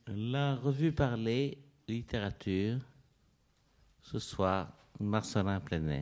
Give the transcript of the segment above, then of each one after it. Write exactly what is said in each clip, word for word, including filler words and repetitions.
La revue Parler, littérature, ce soir, Marcelin Plenet.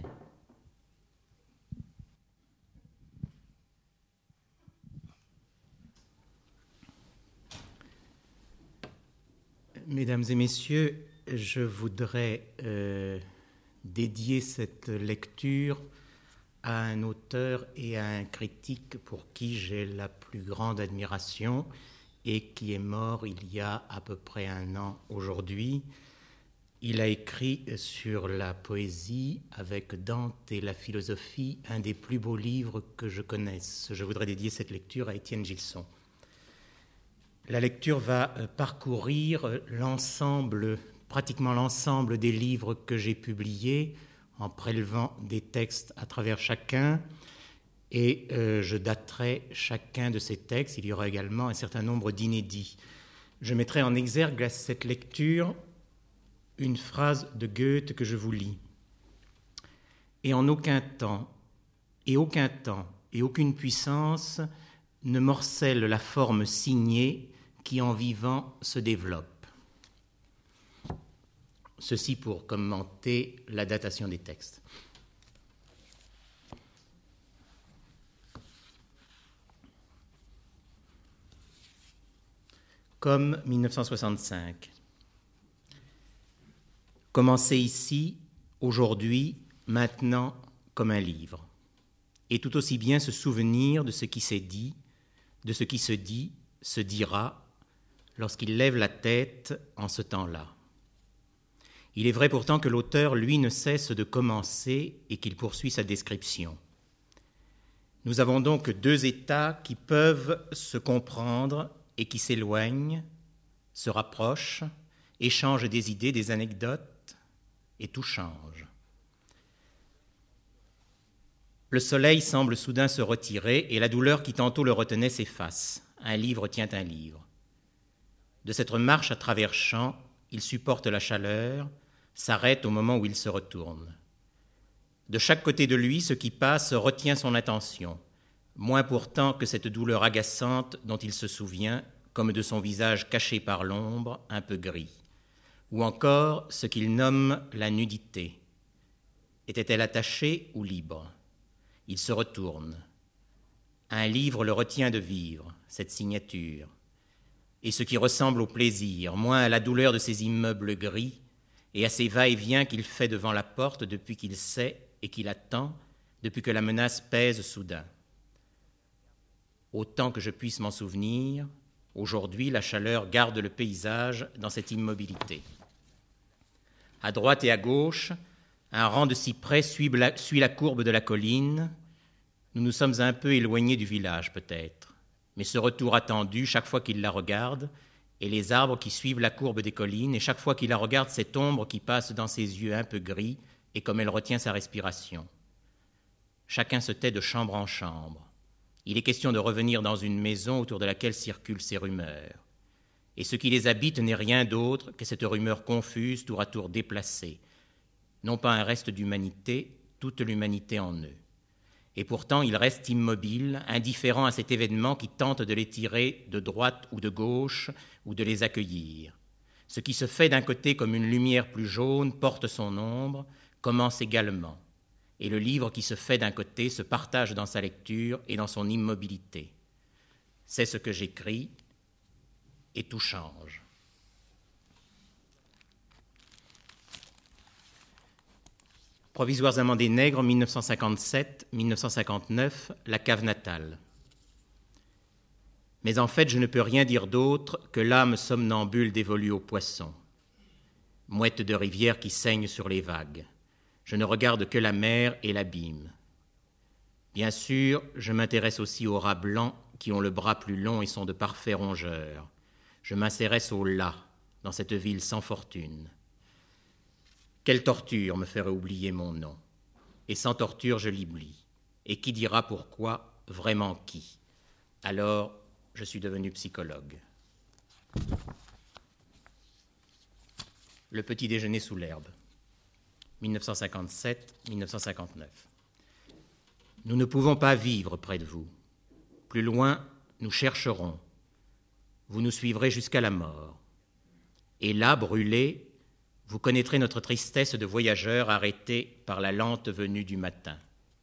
Mesdames et messieurs, je voudrais euh, dédier cette lecture à un auteur et à un critique pour qui j'ai la plus grande admiration et qui est mort il y a à peu près un an aujourd'hui. Il a écrit sur la poésie avec Dante et la philosophie un des plus beaux livres que je connaisse. Je voudrais dédier cette lecture à Étienne Gilson. La lecture va parcourir l'ensemble, pratiquement l'ensemble des livres que j'ai publiés en prélevant des textes à travers chacun et euh, je daterai chacun de ces textes. Il y aura également un certain nombre d'inédits. Je mettrai en exergue à cette lecture une phrase de Goethe que je vous lis. « Et en aucun temps, et aucun temps, et aucune puissance ne morcelle la forme signée qui en vivant se développe. » Ceci pour commenter la datation des textes. Comme mille neuf cent soixante-cinq. Commencer ici, aujourd'hui, maintenant, comme un livre. Et tout aussi bien se souvenir de ce qui s'est dit, de ce qui se dit, se dira, lorsqu'il lève la tête en ce temps-là. Il est vrai pourtant que l'auteur, lui, ne cesse de commencer et qu'il poursuit sa description. Nous avons donc deux états qui peuvent se comprendre et qui s'éloignent, se rapprochent, échangent des idées, des anecdotes, et tout change. Le soleil semble soudain se retirer et la douleur qui tantôt le retenait s'efface. Un livre tient un livre. De cette marche à travers champs, il supporte la chaleur, s'arrête au moment où il se retourne. De chaque côté de lui, ce qui passe retient son attention, moins pourtant que cette douleur agaçante dont il se souvient, comme de son visage caché par l'ombre, un peu gris, ou encore ce qu'il nomme la nudité. Était-elle attachée ou libre ? Il se retourne. Un livre le retient de vivre, cette signature, et ce qui ressemble au plaisir, moins à la douleur de ces immeubles gris et à ces va-et-vient qu'il fait devant la porte depuis qu'il sait et qu'il attend, depuis que la menace pèse soudain. Autant que je puisse m'en souvenir, aujourd'hui la chaleur garde le paysage dans cette immobilité. À droite et à gauche, un rang de cyprès suit la, suit la courbe de la colline. Nous nous sommes un peu éloignés du village peut-être, mais ce retour attendu chaque fois qu'il la regarde, et les arbres qui suivent la courbe des collines, et chaque fois qu'il la regarde, cette ombre qui passe dans ses yeux un peu gris, et comme elle retient sa respiration. Chacun se tait de chambre en chambre. Il est question de revenir dans une maison autour de laquelle circulent ces rumeurs. Et ce qui les habite n'est rien d'autre que cette rumeur confuse, tour à tour déplacée. Non pas un reste d'humanité, toute l'humanité en eux. Et pourtant, ils restent immobiles, indifférents à cet événement qui tente de les tirer de droite ou de gauche, ou de les accueillir. Ce qui se fait d'un côté comme une lumière plus jaune porte son ombre, commence également. Et le livre qui se fait d'un côté se partage dans sa lecture et dans son immobilité. C'est ce que j'écris, et tout change. Provisoires amants des nègres, mille neuf cent cinquante-sept à mille neuf cent cinquante-neuf, la cave natale. Mais en fait, je ne peux rien dire d'autre que l'âme somnambule dévolue aux poissons. Mouette de rivière qui saigne sur les vagues. Je ne regarde que la mer et l'abîme. Bien sûr, je m'intéresse aussi aux rats blancs qui ont le bras plus long et sont de parfaits rongeurs. Je m'intéresse aux lats, dans cette ville sans fortune. Quelle torture me ferait oublier mon nom ? Et sans torture, je l'oublie. Et qui dira pourquoi ? Vraiment qui ? Alors, je suis devenu psychologue. Le petit déjeuner sous l'herbe. mille neuf cent cinquante-sept à mille neuf cent cinquante-neuf. Nous ne pouvons pas vivre près de vous. Plus loin, nous chercherons. Vous nous suivrez jusqu'à la mort. Et là, brûlés, vous connaîtrez notre tristesse de voyageurs arrêtés par la lente venue du matin.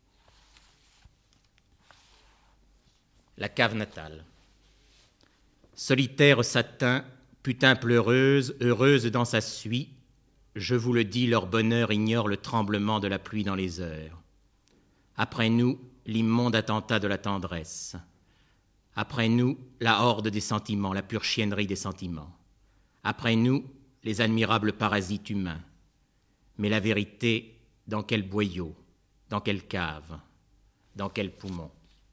La cave natale. Solitaire satin, putain pleureuse, heureuse dans sa suie, je vous le dis, leur bonheur ignore le tremblement de la pluie dans les heures. Après nous, l'immonde attentat de la tendresse. Après nous, la horde des sentiments, la pure chiennerie des sentiments. Après nous, les admirables parasites humains. Mais la vérité, dans quel boyau, dans quelle cave, dans quel poumon?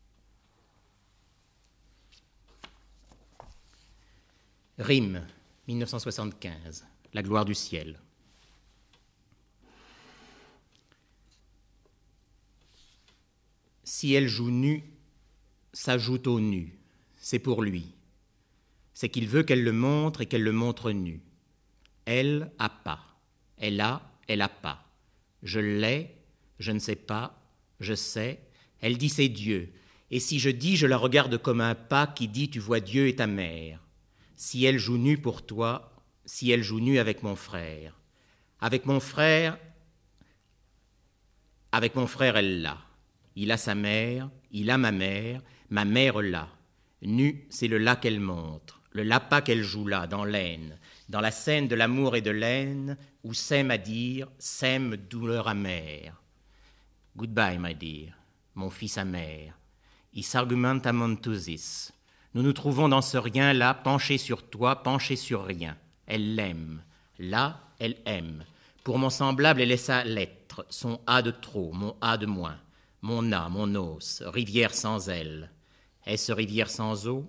Rime, mille neuf cent soixante-quinze, La gloire du ciel. Si elle joue nue, s'ajoute au nu, c'est pour lui. C'est qu'il veut qu'elle le montre et qu'elle le montre nu. Elle a pas, elle a, elle a pas. Je l'ai, je ne sais pas, je sais, elle dit c'est Dieu. Et si je dis, je la regarde comme un pas qui dit tu vois Dieu et ta mère. Si elle joue nue pour toi, si elle joue nue avec mon frère. Avec mon frère, avec mon frère elle l'a. Il a sa mère, il a ma mère, ma mère l'a. Nu, c'est le là qu'elle montre, le là pas qu'elle joue là, dans l'aine, dans la scène de l'amour et de l'aine, où sème à dire, sème douleur amère. Goodbye, my dear, mon fils amer. Is argumenta montusis. Nous nous trouvons dans ce rien-là, penchés sur toi, penchés sur rien. Elle l'aime. Là, elle aime. Pour mon semblable, elle est sa lettre, son A de trop, mon A de moins. Mon A, mon os, rivière sans elle. Est-ce rivière sans eau?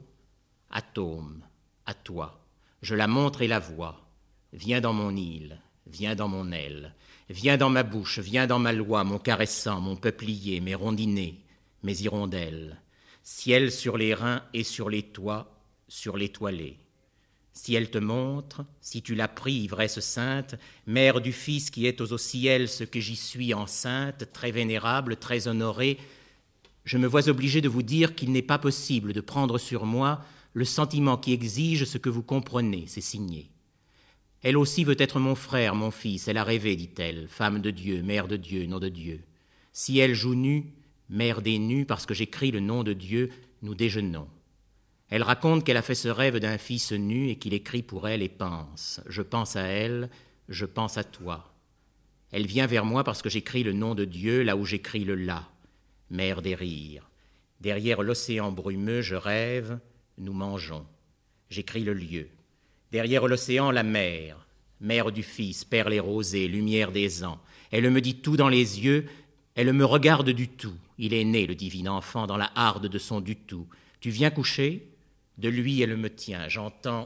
Atome, à toi. Je la montre et la vois. Viens dans mon île, viens dans mon aile. Viens dans ma bouche, viens dans ma loi, mon caressant, mon peuplier, mes rondinés, mes hirondelles. Ciel sur les reins et sur les toits, sur les toilets. Si elle te montre, si tu l'as pris, ivresse sainte, mère du Fils qui est aux ciels ce que j'y suis enceinte, très vénérable, très honorée, je me vois obligé de vous dire qu'il n'est pas possible de prendre sur moi le sentiment qui exige ce que vous comprenez, c'est signé. Elle aussi veut être mon frère, mon fils, elle a rêvé, dit-elle, femme de Dieu, mère de Dieu, nom de Dieu. Si elle joue nue, mère des nus, parce que j'écris le nom de Dieu, nous déjeunons. Elle raconte qu'elle a fait ce rêve d'un fils nu et qu'il écrit pour elle et pense. Je pense à elle, je pense à toi. Elle vient vers moi parce que j'écris le nom de Dieu là où j'écris le là, mère des rires. Derrière l'océan brumeux, je rêve, nous mangeons. J'écris le lieu. Derrière l'océan, la mer, mère du Fils, perles et rosées, lumière des ans. Elle me dit tout dans les yeux, elle me regarde du tout. Il est né, le divin enfant, dans la harde de son du tout. Tu viens coucher ? De lui, elle me tient. J'entends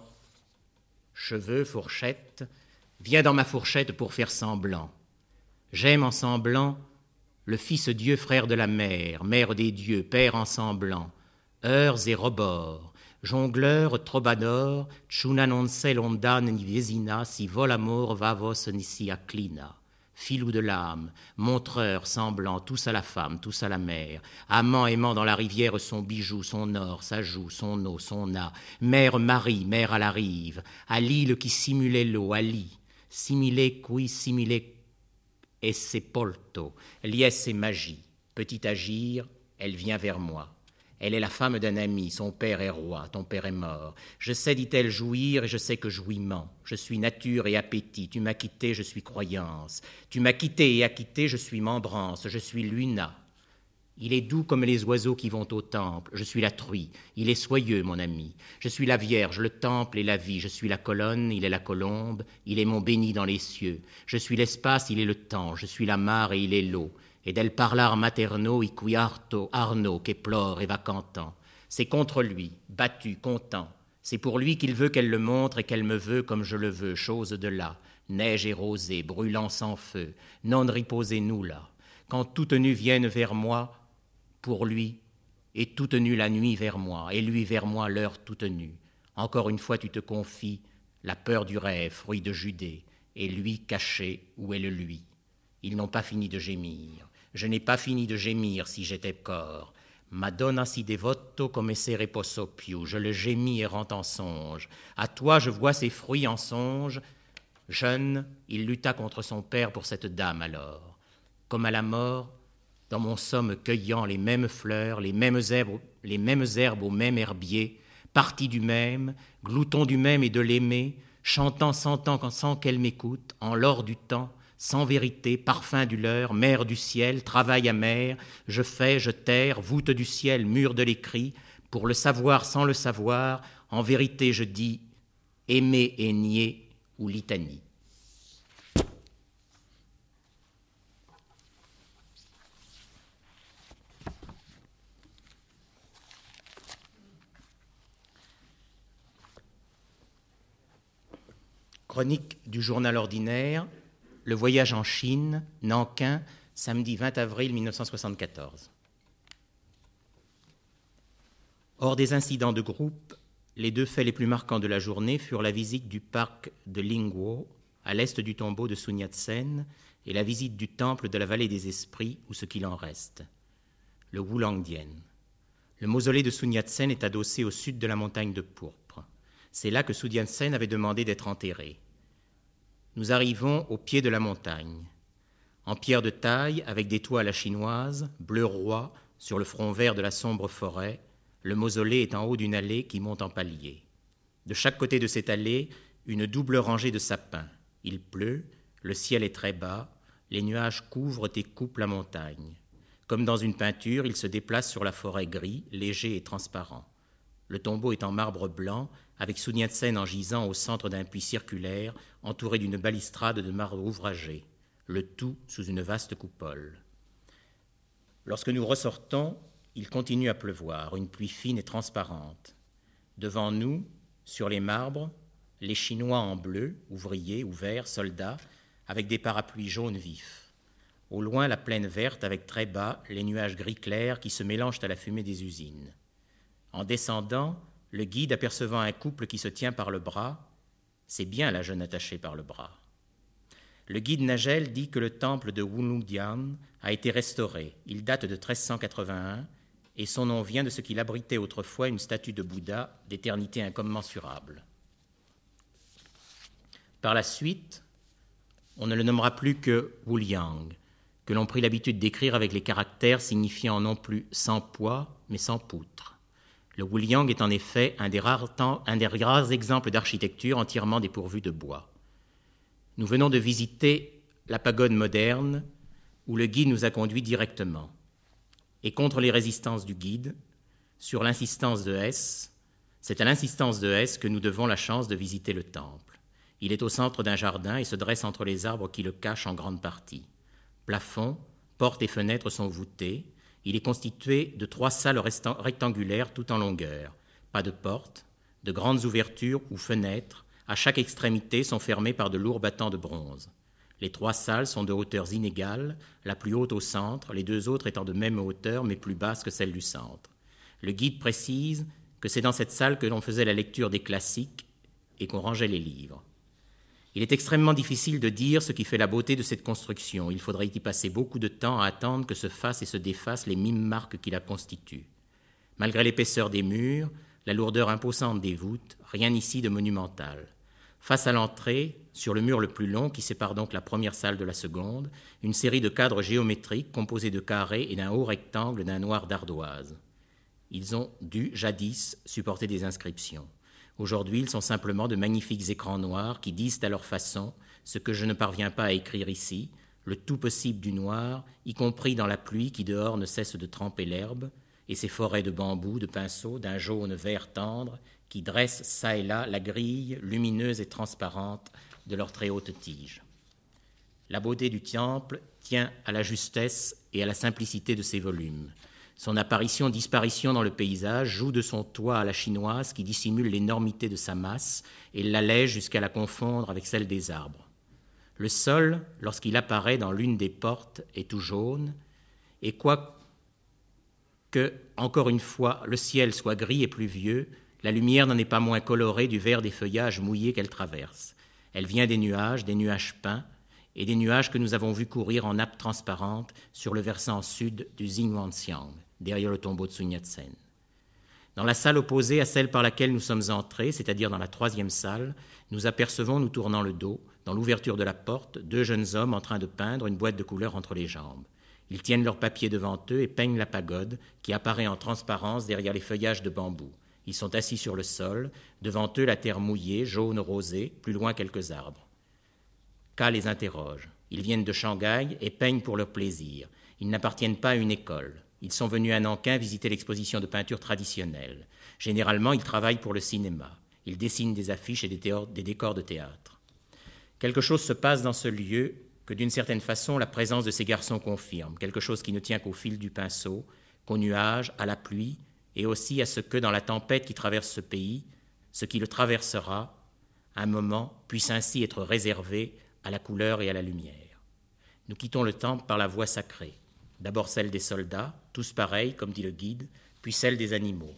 cheveux, fourchette. Viens dans ma fourchette pour faire semblant. J'aime en semblant le Fils Dieu, frère de la mère, mère des dieux, père en semblant. Heures et rebords, jongleur, trobador, tchuna non se londan ni vesina, si vol amor vavos nisi acclina. Filou de l'âme, montreur, semblant, tous à la femme, tous à la mère, amant aimant dans la rivière son bijou, son or, sa joue, son eau, son a, mère Marie, mère à la rive, à l'île qui simulait l'eau, à lit, simile qui simile et sepolto, liesse et magie, petit agir, elle vient vers moi. Elle est la femme d'un ami, son père est roi, ton père est mort. Je sais, dit-elle, jouir et je sais que jouiment. Je suis nature et appétit, tu m'as quitté, je suis croyance. Tu m'as quitté et acquitté, je suis membrance, je suis luna. Il est doux comme les oiseaux qui vont au temple, je suis la truie. Il est soyeux, mon ami. Je suis la Vierge, le temple et la vie. Je suis la colonne, il est la colombe. Il est mon béni dans les cieux. Je suis l'espace, il est le temps. Je suis la mare et il est l'eau. Et del parlar materno i cui arto arno che plore et va cantant. C'est contre lui, battu, content. C'est pour lui qu'il veut qu'elle le montre et qu'elle me veut comme je le veux, chose de là. Neige et rosée, brûlant sans feu, non riposez nous là. Quand toute nue vienne vers moi, pour lui, et toute nue la nuit vers moi, et lui vers moi l'heure toute nue. Encore une fois tu te confies, la peur du rêve, fruit de Judée, et lui caché, où est le lui? Ils n'ont pas fini de gémir. Je n'ai pas fini de gémir si j'étais corps. Madonna si devoto come se reposo più. Je le gémis errant en songe. À toi je vois ses fruits en songe. Jeune, il lutta contre son père pour cette dame alors. Comme à la mort, dans mon somme cueillant les mêmes fleurs, les mêmes herbes, les mêmes herbes au même herbier, parti du même, glouton du même et de l'aimer, chantant sans temps sans qu'elle m'écoute, en l'or du temps, sans vérité, parfum du leurre, mer du ciel, travail amer, je fais, je terre, voûte du ciel, mur de l'écrit, pour le savoir sans le savoir, en vérité je dis aimer et nier ou litanie. Chronique du journal ordinaire, le voyage en Chine, Nankin, samedi vingt avril mille neuf cent soixante-quatorze. Hors des incidents de groupe, les deux faits les plus marquants de la journée furent la visite du parc de Lingguo, à l'est du tombeau de Sun Yat-sen, et la visite du temple de la vallée des esprits, ou ce qu'il en reste, le Wulangdian. Le mausolée de Sun Yat-sen est adossé au sud de la montagne de pourpre. C'est là que Sun Yat-sen avait demandé d'être enterré. Nous arrivons au pied de la montagne. En pierre de taille, avec des toits à la chinoise, bleu roi, sur le front vert de la sombre forêt, le mausolée est en haut d'une allée qui monte en palier. De chaque côté de cette allée, une double rangée de sapins. Il pleut, le ciel est très bas, les nuages couvrent et coupent la montagne. Comme dans une peinture, il se déplace sur la forêt gris, léger et transparent. Le tombeau est en marbre blanc, avec Sun Yat-sen en gisant au centre d'un puits circulaire, entouré d'une balustrade de marbre ouvragé, le tout sous une vaste coupole. Lorsque nous ressortons, il continue à pleuvoir, une pluie fine et transparente. Devant nous, sur les marbres, les Chinois en bleu, ouvriers ou verts, soldats, avec des parapluies jaunes vifs. Au loin, la plaine verte, avec très bas les nuages gris clairs qui se mélangent à la fumée des usines. En descendant, le guide, apercevant un couple qui se tient par le bras, c'est bien la jeune attachée par le bras. Le guide Nagel dit que le temple de Wulangdian a été restauré. Il date de treize cent quatre-vingt-un et son nom vient de ce qu'il abritait autrefois une statue de Bouddha d'éternité incommensurable. Par la suite, on ne le nommera plus que Wuliang, que l'on prit l'habitude d'écrire avec les caractères signifiant non plus sans poids, mais sans poutre. Le Wuliang est en effet un des rares, temps, un des rares exemples d'architecture entièrement dépourvue de bois. Nous venons de visiter la pagode moderne, où le guide nous a conduits directement. Et contre les résistances du guide, sur l'insistance de Hess, c'est à l'insistance de Hess que nous devons la chance de visiter le temple. Il est au centre d'un jardin et se dresse entre les arbres qui le cachent en grande partie. Plafond, portes et fenêtres sont voûtés. Il est constitué de trois salles rectangulaires tout en longueur. Pas de porte, de grandes ouvertures ou fenêtres, à chaque extrémité sont fermées par de lourds battants de bronze. Les trois salles sont de hauteurs inégales, la plus haute au centre, les deux autres étant de même hauteur mais plus basses que celle du centre. Le guide précise que c'est dans cette salle que l'on faisait la lecture des classiques et qu'on rangeait les livres. Il est extrêmement difficile de dire ce qui fait la beauté de cette construction. Il faudrait y passer beaucoup de temps à attendre que se fassent et se défassent les mimes marques qui la constituent. Malgré l'épaisseur des murs, la lourdeur imposante des voûtes, rien ici de monumental. Face à l'entrée, sur le mur le plus long qui sépare donc la première salle de la seconde, une série de cadres géométriques composés de carrés et d'un haut rectangle d'un noir d'ardoise. Ils ont dû, jadis, supporter des inscriptions. Aujourd'hui, ils sont simplement de magnifiques écrans noirs qui disent à leur façon ce que je ne parviens pas à écrire ici, le tout possible du noir, y compris dans la pluie qui dehors ne cesse de tremper l'herbe, et ces forêts de bambous, de pinceaux, d'un jaune vert tendre, qui dressent çà et là la grille lumineuse et transparente de leurs très hautes tiges. La beauté du temple tient à la justesse et à la simplicité de ses volumes. Son apparition-disparition dans le paysage joue de son toit à la chinoise qui dissimule l'énormité de sa masse et l'allège jusqu'à la confondre avec celle des arbres. Le sol, lorsqu'il apparaît dans l'une des portes, est tout jaune, et quoique, encore une fois, le ciel soit gris et pluvieux, la lumière n'en est pas moins colorée du vert des feuillages mouillés qu'elle traverse. Elle vient des nuages, des nuages peints, et des nuages que nous avons vus courir en nappes transparentes sur le versant sud du Xinhuangxiang. derrière le tombeau de Sun Yat-sen. Dans la salle opposée à celle par laquelle nous sommes entrés, c'est-à-dire dans la troisième salle, nous apercevons, nous tournant le dos, dans l'ouverture de la porte, deux jeunes hommes en train de peindre une boîte de couleurs entre les jambes. Ils tiennent leur papier devant eux et peignent la pagode qui apparaît en transparence derrière les feuillages de bambou. Ils sont assis sur le sol, devant eux la terre mouillée, jaune rosée, plus loin quelques arbres. Ka les interroge. Ils viennent de Shanghai et peignent pour leur plaisir. Ils n'appartiennent pas à une école. Ils sont venus à Nankin visiter l'exposition de peinture traditionnelle. Généralement, ils travaillent pour le cinéma. Ils dessinent des affiches et des, théor- des décors de théâtre. Quelque chose se passe dans ce lieu que, d'une certaine façon, la présence de ces garçons confirme. Quelque chose qui ne tient qu'au fil du pinceau, qu'aux nuages, à la pluie, et aussi à ce que, dans la tempête qui traverse ce pays, ce qui le traversera, un moment, puisse ainsi être réservé à la couleur et à la lumière. Nous quittons le temple par la voie sacrée. D'abord celle des soldats, tous pareils, comme dit le guide, puis celle des animaux.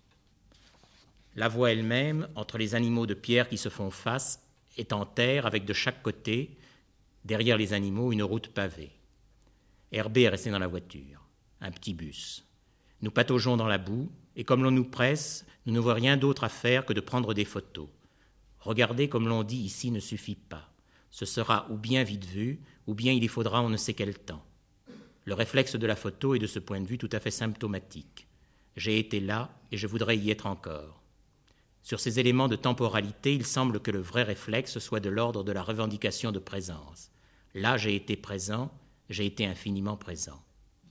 La voie elle-même, entre les animaux de pierre qui se font face, est en terre avec de chaque côté, derrière les animaux, une route pavée. Herbé est resté dans la voiture, un petit bus. Nous pataugeons dans la boue, et comme l'on nous presse, nous ne voyons rien d'autre à faire que de prendre des photos. Regarder, comme l'on dit ici, ne suffit pas. Ce sera ou bien vite vu, ou bien il y faudra on ne sait quel temps. Le réflexe de la photo est de ce point de vue tout à fait symptomatique. J'ai été là et je voudrais y être encore. Sur ces éléments de temporalité, il semble que le vrai réflexe soit de l'ordre de la revendication de présence. Là, j'ai été présent, j'ai été infiniment présent.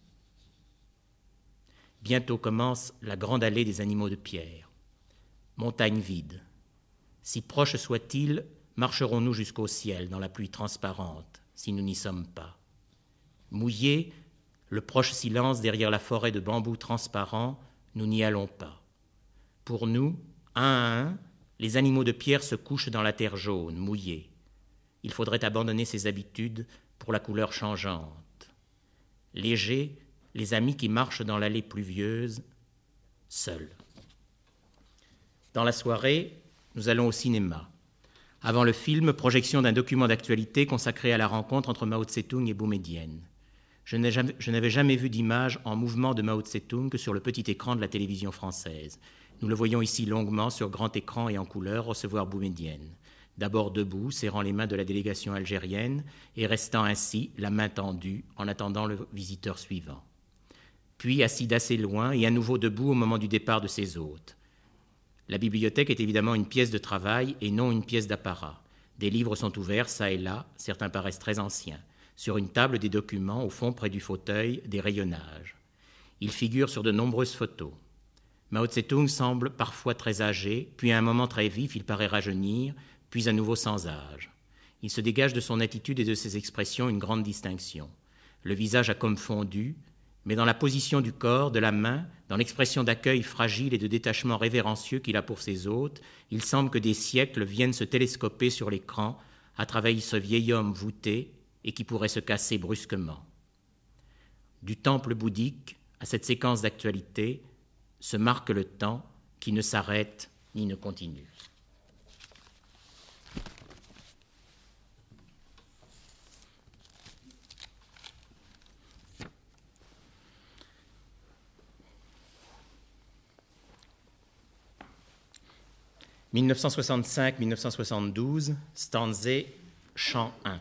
Bientôt commence la grande allée des animaux de pierre. Montagne vide. Si proche soit-il, marcherons-nous jusqu'au ciel dans la pluie transparente, si nous n'y sommes pas. Mouillés, le proche silence derrière la forêt de bambous transparents, nous n'y allons pas. Pour nous, un à un, les animaux de pierre se couchent dans la terre jaune, mouillée. Il faudrait abandonner ses habitudes pour la couleur changeante. Légers, les amis qui marchent dans l'allée pluvieuse, seuls. Dans la soirée, nous allons au cinéma. Avant le film, projection d'un document d'actualité consacré à la rencontre entre Mao Tse-tung et Boumedienne. Je n'ai jamais, je n'avais jamais vu d'image en mouvement de Mao Tse-tung que sur le petit écran de la télévision française. Nous le voyons ici longuement sur grand écran et en couleur recevoir Boumedienne. D'abord debout, serrant les mains de la délégation algérienne et restant ainsi, la main tendue, en attendant le visiteur suivant. Puis assis d'assez loin et à nouveau debout au moment du départ de ses hôtes. La bibliothèque est évidemment une pièce de travail et non une pièce d'apparat. Des livres sont ouverts, ça et là, certains paraissent très anciens. Sur une table, des documents, au fond, près du fauteuil, des rayonnages. Il figure sur de nombreuses photos. Mao Tse-tung semble parfois très âgé, puis à un moment très vif, il paraît rajeunir, puis à nouveau sans âge. Il se dégage de son attitude et de ses expressions une grande distinction. Le visage a comme fondu, mais dans la position du corps, de la main, dans l'expression d'accueil fragile et de détachement révérencieux qu'il a pour ses hôtes, il semble que des siècles viennent se télescoper sur l'écran à travers ce vieil homme voûté et qui pourrait se casser brusquement. Du temple bouddhique à cette séquence d'actualité se marque le temps qui ne s'arrête ni ne continue. dix-neuf cent soixante-cinq à dix-neuf cent soixante-douze, stanzé, chant un.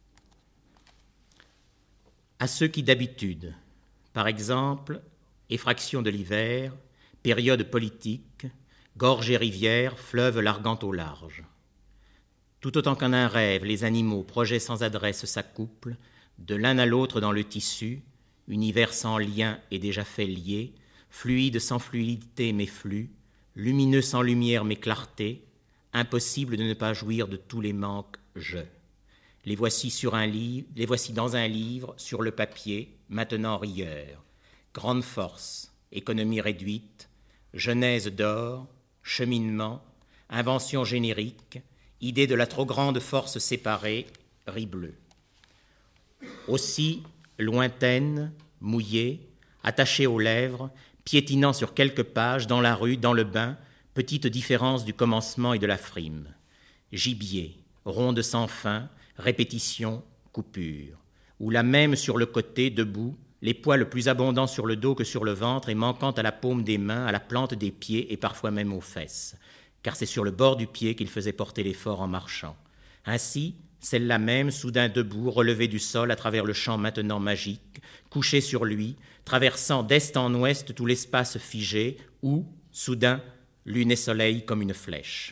À ceux qui d'habitude, par exemple, effraction de l'hiver, période politique, gorge et rivière, fleuve larguant au large. Tout autant qu'en un rêve, les animaux, projets sans adresse, s'accouplent, de l'un à l'autre dans le tissu, univers sans lien et déjà fait lié, fluide sans fluidité mais flux, lumineux sans lumière mais clarté, impossible de ne pas jouir de tous les manques je. Les voici sur un livre, les voici dans un livre, sur le papier, maintenant rieur. Grande force, économie réduite, genèse d'or, cheminement, invention générique, idée de la trop grande force séparée, riz bleu. Aussi, lointaine, mouillée, attachée aux lèvres, piétinant sur quelques pages, dans la rue, dans le bain, petite différence du commencement et de la frime. Gibier, ronde sans fin, répétition, coupure, ou la même sur le côté, debout, les poils plus abondants sur le dos que sur le ventre et manquant à la paume des mains, à la plante des pieds et parfois même aux fesses, car c'est sur le bord du pied qu'il faisait porter l'effort en marchant. Ainsi, celle-là même, soudain debout, relevée du sol à travers le champ maintenant magique, couchée sur lui, traversant d'est en ouest tout l'espace figé, où, soudain, lune et soleil comme une flèche.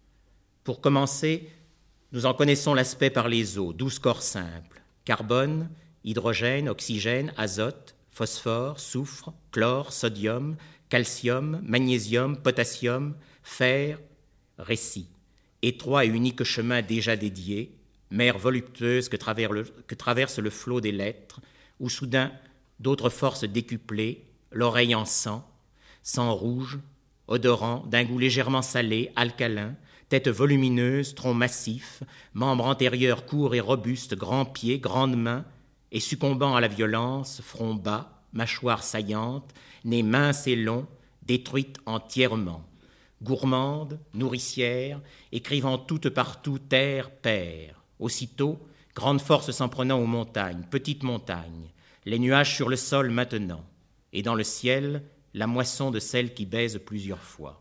Pour commencer, nous en connaissons l'aspect par les eaux, douze corps simples, carbone, hydrogène, oxygène, azote, phosphore, soufre, chlore, sodium, calcium, magnésium, potassium, fer, récit. Étroit et unique chemin déjà dédié, mer voluptueuse que traverse le, que traverse le flot des lettres, où soudain d'autres forces décuplées, l'oreille en sang, sang rouge, odorant, d'un goût légèrement salé, alcalin, tête volumineuse, tronc massif, membres antérieurs courts et robustes, grands pieds, grandes mains, et succombant à la violence, front bas, mâchoire saillante, nez mince et long, détruite entièrement, gourmande, nourricière, écrivant toute partout terre, père. Aussitôt, grande force s'en prenant aux montagnes, petites montagnes, les nuages sur le sol maintenant, et dans le ciel, la moisson de celle qui baise plusieurs fois.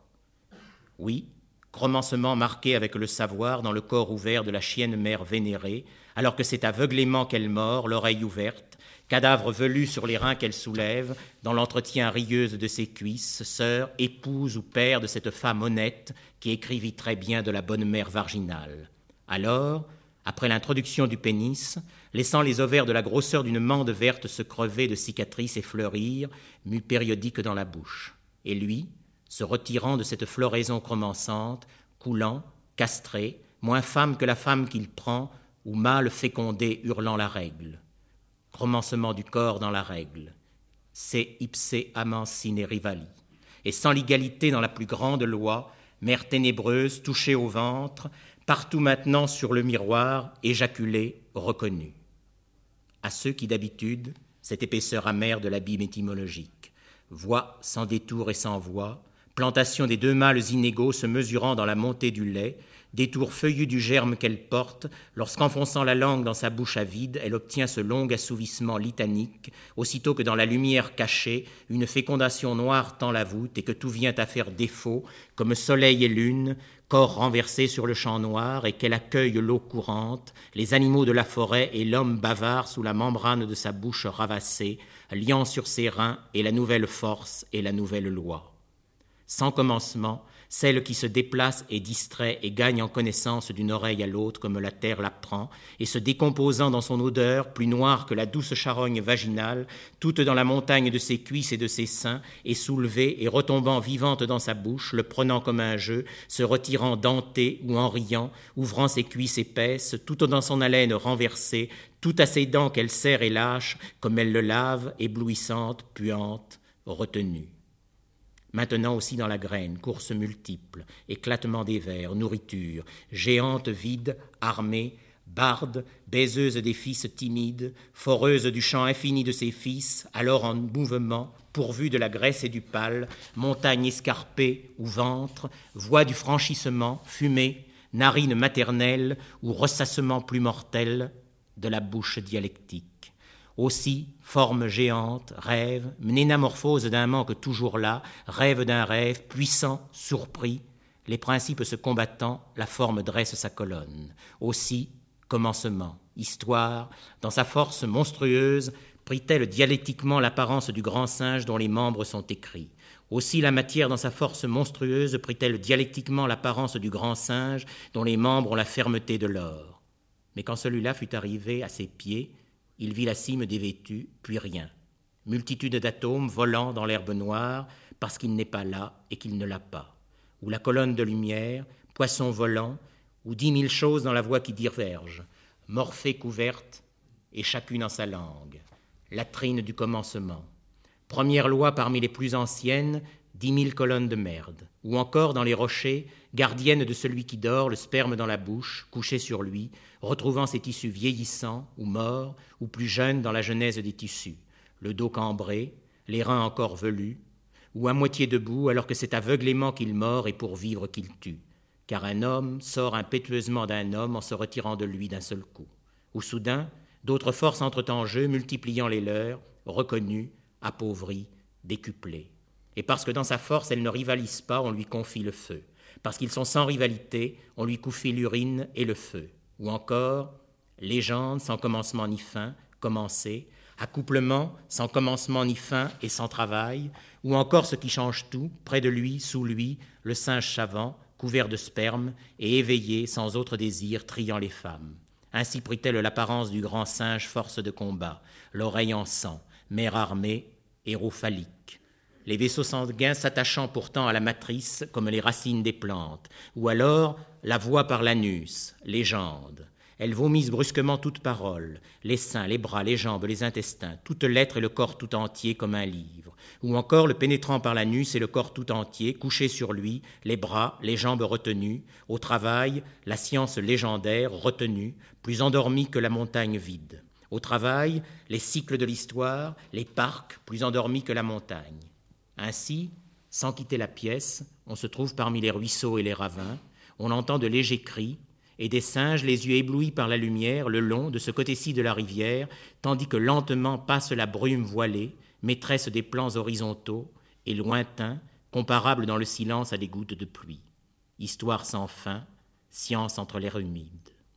Oui, commencement marqué avec le savoir dans le corps ouvert de la chienne mère vénérée, alors que c'est aveuglément qu'elle mord, l'oreille ouverte, cadavre velu sur les reins qu'elle soulève, dans l'entretien rieuse de ses cuisses, sœur, épouse ou père de cette femme honnête qui écrivit très bien de la bonne mère vaginale. Alors, après l'introduction du pénis, laissant les ovaires de la grosseur d'une mande verte se crever de cicatrices et fleurir, mue périodique dans la bouche. Et lui, se retirant de cette floraison commençante, coulant, castré, moins femme que la femme qu'il prend, ou mâle fécondé hurlant la règle. Commencement du corps dans la règle. C'est ipse amans sine rivali. Et sans l'égalité dans la plus grande loi, mère ténébreuse, touchée au ventre, partout maintenant sur le miroir, éjaculé, reconnu. À ceux qui d'habitude, cette épaisseur amère de l'abîme étymologique, voix sans détour et sans voix, plantation des deux mâles inégaux se mesurant dans la montée du lait, détour feuillu du germe qu'elle porte, lorsqu'enfonçant la langue dans sa bouche à vide, elle obtient ce long assouvissement litanique, aussitôt que dans la lumière cachée, une fécondation noire tend la voûte et que tout vient à faire défaut, comme soleil et lune, corps renversé sur le champ noir et qu'elle accueille l'eau courante, les animaux de la forêt et l'homme bavard sous la membrane de sa bouche ravassée, liant sur ses reins et la nouvelle force et la nouvelle loi. Sans commencement, celle qui se déplace et distrait et gagne en connaissance d'une oreille à l'autre comme la terre l'apprend, et se décomposant dans son odeur, plus noire que la douce charogne vaginale, toute dans la montagne de ses cuisses et de ses seins, et soulevée et retombant vivante dans sa bouche, le prenant comme un jeu, se retirant dentée ou en riant, ouvrant ses cuisses épaisses, tout dans son haleine renversée, tout à ses dents qu'elle serre et lâche, comme elle le lave, éblouissante, puante, retenue. Maintenant aussi dans la graine, courses multiples, éclatement des vers, nourriture, géante vide, armée, barde, baiseuse des fils timides, foreuse du champ infini de ses fils, alors en mouvement, pourvue de la graisse et du pâle, montagne escarpée ou ventre, voie du franchissement, fumée, narine maternelle ou ressassement plus mortel de la bouche dialectique. Aussi, forme géante, rêve, métamorphose d'un manque toujours là, rêve d'un rêve, puissant, surpris, les principes se combattant, la forme dresse sa colonne. Aussi, commencement, histoire, dans sa force monstrueuse, prit-elle dialectiquement l'apparence du grand singe dont les membres sont écrits. Aussi la matière dans sa force monstrueuse prit-elle dialectiquement l'apparence du grand singe dont les membres ont la fermeté de l'or. Mais quand celui-là fut arrivé à ses pieds, il vit la cime dévêtue, puis rien. Multitude d'atomes volant dans l'herbe noire parce qu'il n'est pas là et qu'il ne l'a pas. Ou la colonne de lumière, poisson volant, ou dix mille choses dans la voix qui diverge, morphée couverte et chacune en sa langue. Latrine du commencement. Première loi parmi les plus anciennes, dix mille colonnes de merde. Ou encore dans les rochers, gardienne de celui qui dort, le sperme dans la bouche, couché sur lui, retrouvant ses tissus vieillissants ou morts, ou plus jeunes dans la genèse des tissus, le dos cambré, les reins encore velus, ou à moitié debout alors que c'est aveuglément qu'il mord et pour vivre qu'il tue, car un homme sort impétueusement d'un homme en se retirant de lui d'un seul coup. Ou soudain, D'autres forces entrent en jeu, multipliant les leurs, reconnues, appauvries, décuplées. Et parce que dans sa force, elles ne rivalisent pas, on lui confie le feu. Parce qu'ils sont sans rivalité, on lui confie l'urine et le feu. Ou encore, légende sans commencement ni fin, commencer, accouplement sans commencement ni fin et sans travail, ou encore ce qui change tout, près de lui, sous lui, le singe savant, couvert de sperme et éveillé sans autre désir, triant les femmes. Ainsi prit-elle l'apparence du grand singe force de combat, l'oreille en sang, mère armée, héros phallique. Les vaisseaux sanguins s'attachant pourtant à la matrice comme les racines des plantes, ou alors la voix par l'anus, légende. Elles vomissent brusquement toute parole, les seins, les bras, les jambes, les intestins, toute l'être et le corps tout entier comme un livre. Ou encore le pénétrant par l'anus et le corps tout entier, couché sur lui, les bras, les jambes retenues, au travail, la science légendaire retenue, plus endormie que la montagne vide. Au travail, les cycles de l'histoire, les parcs, plus endormis que la montagne. Ainsi, sans quitter la pièce, on se trouve parmi les ruisseaux et les ravins, on entend de légers cris, et des singes, les yeux éblouis par la lumière, le long de ce côté-ci de la rivière, tandis que lentement passe la brume voilée, maîtresse des plans horizontaux, et lointains, comparables dans le silence à des gouttes de pluie. Histoire sans fin, science entre l'air humide.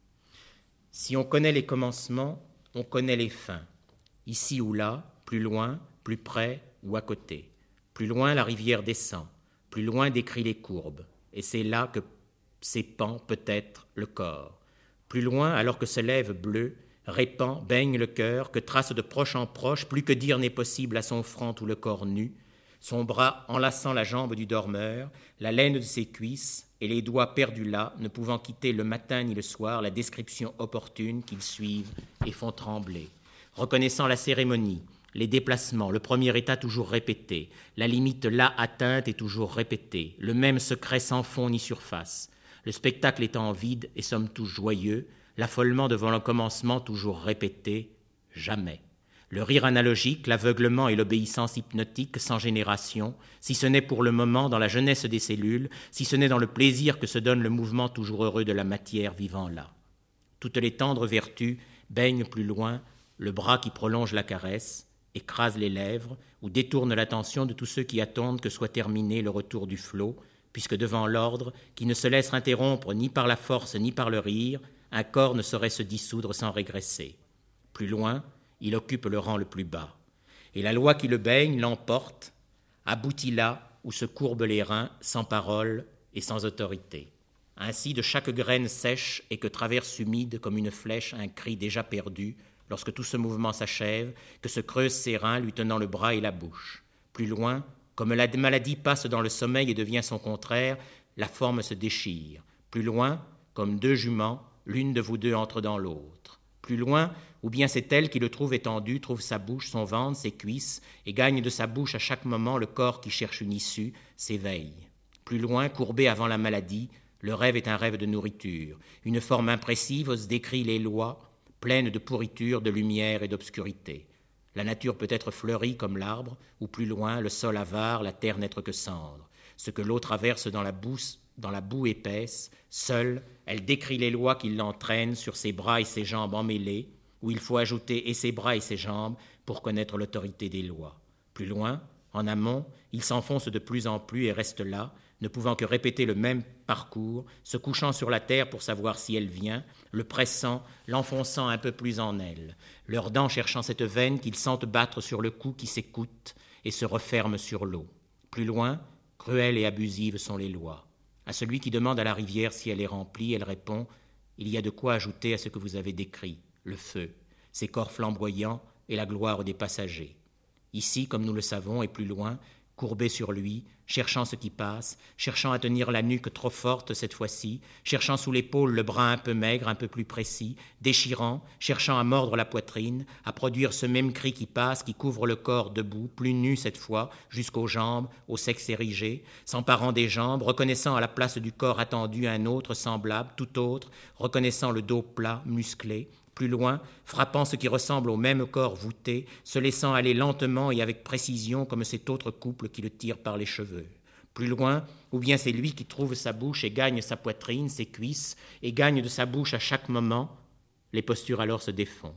Si on connaît les commencements, on connaît les fins. Ici ou là, plus loin, plus près ou à côté. Plus loin, la rivière descend. Plus loin, décrit les courbes. Et c'est là que s'épand peut-être le corps. Plus loin, alors que se lève bleu, répand, baigne le cœur, que trace de proche en proche, plus que dire n'est possible à son front tout le corps nu, son bras enlaçant la jambe du dormeur, la laine de ses cuisses, et les doigts perdus là, ne pouvant quitter le matin ni le soir la description opportune qu'ils suivent et font trembler. Reconnaissant la cérémonie, les déplacements, le premier état toujours répété, la limite là atteinte et toujours répétée, le même secret sans fond ni surface, le spectacle étant vide et somme toute joyeux, l'affolement devant le commencement toujours répété, jamais. Le rire analogique, l'aveuglement et l'obéissance hypnotique sans génération, si ce n'est pour le moment dans la jeunesse des cellules, si ce n'est dans le plaisir que se donne le mouvement toujours heureux de la matière vivant là. Toutes les tendres vertus baignent plus loin, le bras qui prolonge la caresse, écrase les lèvres ou détourne l'attention de tous ceux qui attendent que soit terminé le retour du flot, puisque devant l'ordre, qui ne se laisse interrompre ni par la force ni par le rire, un corps ne saurait se dissoudre sans régresser. Plus loin, il occupe le rang le plus bas. Et la loi qui le baigne l'emporte, aboutit là où se courbent les reins, sans parole et sans autorité. Ainsi, de chaque graine sèche et que traverse humide comme une flèche un cri déjà perdu, lorsque tout ce mouvement s'achève, que se creusent ses reins lui tenant le bras et la bouche. Plus loin, comme la maladie passe dans le sommeil et devient son contraire, la forme se déchire. Plus loin, comme deux juments, l'une de vous deux entre dans l'autre. Plus loin, ou bien c'est elle qui le trouve étendu, trouve sa bouche, son ventre, ses cuisses, et gagne de sa bouche à chaque moment le corps qui cherche une issue, s'éveille. Plus loin, courbé avant la maladie, le rêve est un rêve de nourriture. Une forme impressive ose décrit les lois, pleine de pourriture, de lumière et d'obscurité. La nature peut être fleurie comme l'arbre, ou plus loin, le sol avare, la terre n'être que cendre. Ce que l'eau traverse dans la boue, dans la boue épaisse, seule, elle décrit les lois qui l'entraînent sur ses bras et ses jambes emmêlés, où il faut ajouter et ses bras et ses jambes pour connaître l'autorité des lois. Plus loin, en amont, il s'enfonce de plus en plus et reste là, ne pouvant que répéter le même parcours, se couchant sur la terre pour savoir si elle vient, le pressant, l'enfonçant un peu plus en elle, leurs dents cherchant cette veine qu'ils sentent battre sur le cou qui s'écoute et se referme sur l'eau. Plus loin, cruelles et abusives sont les lois. À celui qui demande à la rivière si elle est remplie, elle répond « Il y a de quoi ajouter à ce que vous avez décrit, le feu, ses corps flamboyants et la gloire des passagers. » Ici, comme nous le savons, et plus loin, courbé sur lui, cherchant ce qui passe, cherchant à tenir la nuque trop forte cette fois-ci, cherchant sous l'épaule le bras un peu maigre, un peu plus précis, déchirant, cherchant à mordre la poitrine, à produire ce même cri qui passe, qui couvre le corps debout, plus nu cette fois, jusqu'aux jambes, au sexe érigé, s'emparant des jambes, reconnaissant à la place du corps attendu un autre semblable, tout autre, reconnaissant le dos plat, musclé, plus loin, frappant ce qui ressemble au même corps voûté, se laissant aller lentement et avec précision comme cet autre couple qui le tire par les cheveux. Plus loin, ou bien c'est lui qui trouve sa bouche et gagne sa poitrine, ses cuisses, et gagne de sa bouche à chaque moment, les postures alors se défont.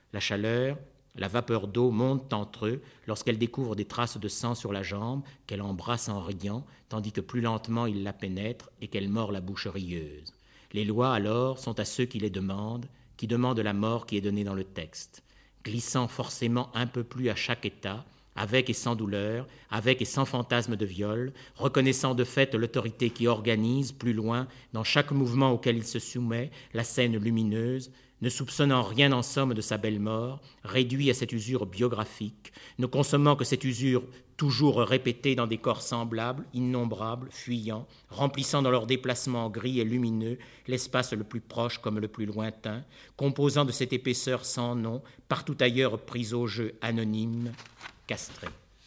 La chaleur, la vapeur d'eau montent entre eux lorsqu'elle découvre des traces de sang sur la jambe qu'elle embrasse en riant, tandis que plus lentement il la pénètre et qu'elle mord la bouche rieuse. Les lois, alors, sont à ceux qui les demandent, qui demandent la mort qui est donnée dans le texte, glissant forcément un peu plus à chaque état, avec et sans douleur, avec et sans fantasme de viol, reconnaissant de fait l'autorité qui organise, plus loin, dans chaque mouvement auquel il se soumet, la scène lumineuse, ne soupçonnant rien en somme de sa belle mort, réduit à cette usure biographique, ne consommant que cette usure toujours répétée dans des corps semblables, innombrables, fuyants, remplissant dans leurs déplacements gris et lumineux l'espace le plus proche comme le plus lointain, composant de cette épaisseur sans nom, partout ailleurs prise au jeu anonyme, castrée.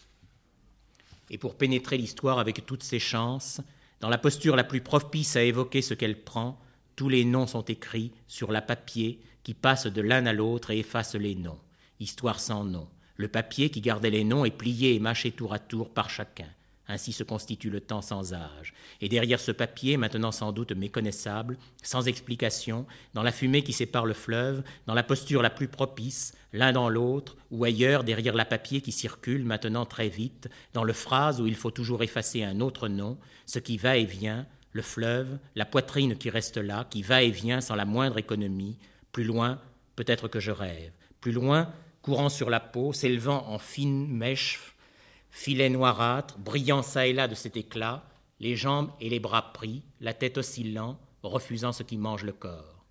Et pour pénétrer l'histoire avec toutes ses chances, dans la posture la plus propice à évoquer ce qu'elle prend, tous les noms sont écrits sur la papier qui passe de l'un à l'autre et efface les noms. Histoire sans nom. Le papier qui gardait les noms est plié et mâché tour à tour par chacun. Ainsi se constitue le temps sans âge. Et derrière ce papier, maintenant sans doute méconnaissable, sans explication, dans la fumée qui sépare le fleuve, dans la posture la plus propice, l'un dans l'autre, ou ailleurs, derrière la papier qui circule maintenant très vite, dans le phrase où il faut toujours effacer un autre nom, ce qui va et vient, le fleuve, la poitrine qui reste là, qui va et vient sans la moindre économie, plus loin, peut-être que je rêve, plus loin, courant sur la peau, s'élevant en fines mèches, filets noirâtres, brillant çà et là de cet éclat, les jambes et les bras pris, la tête oscillant, refusant ce qui mange le corps.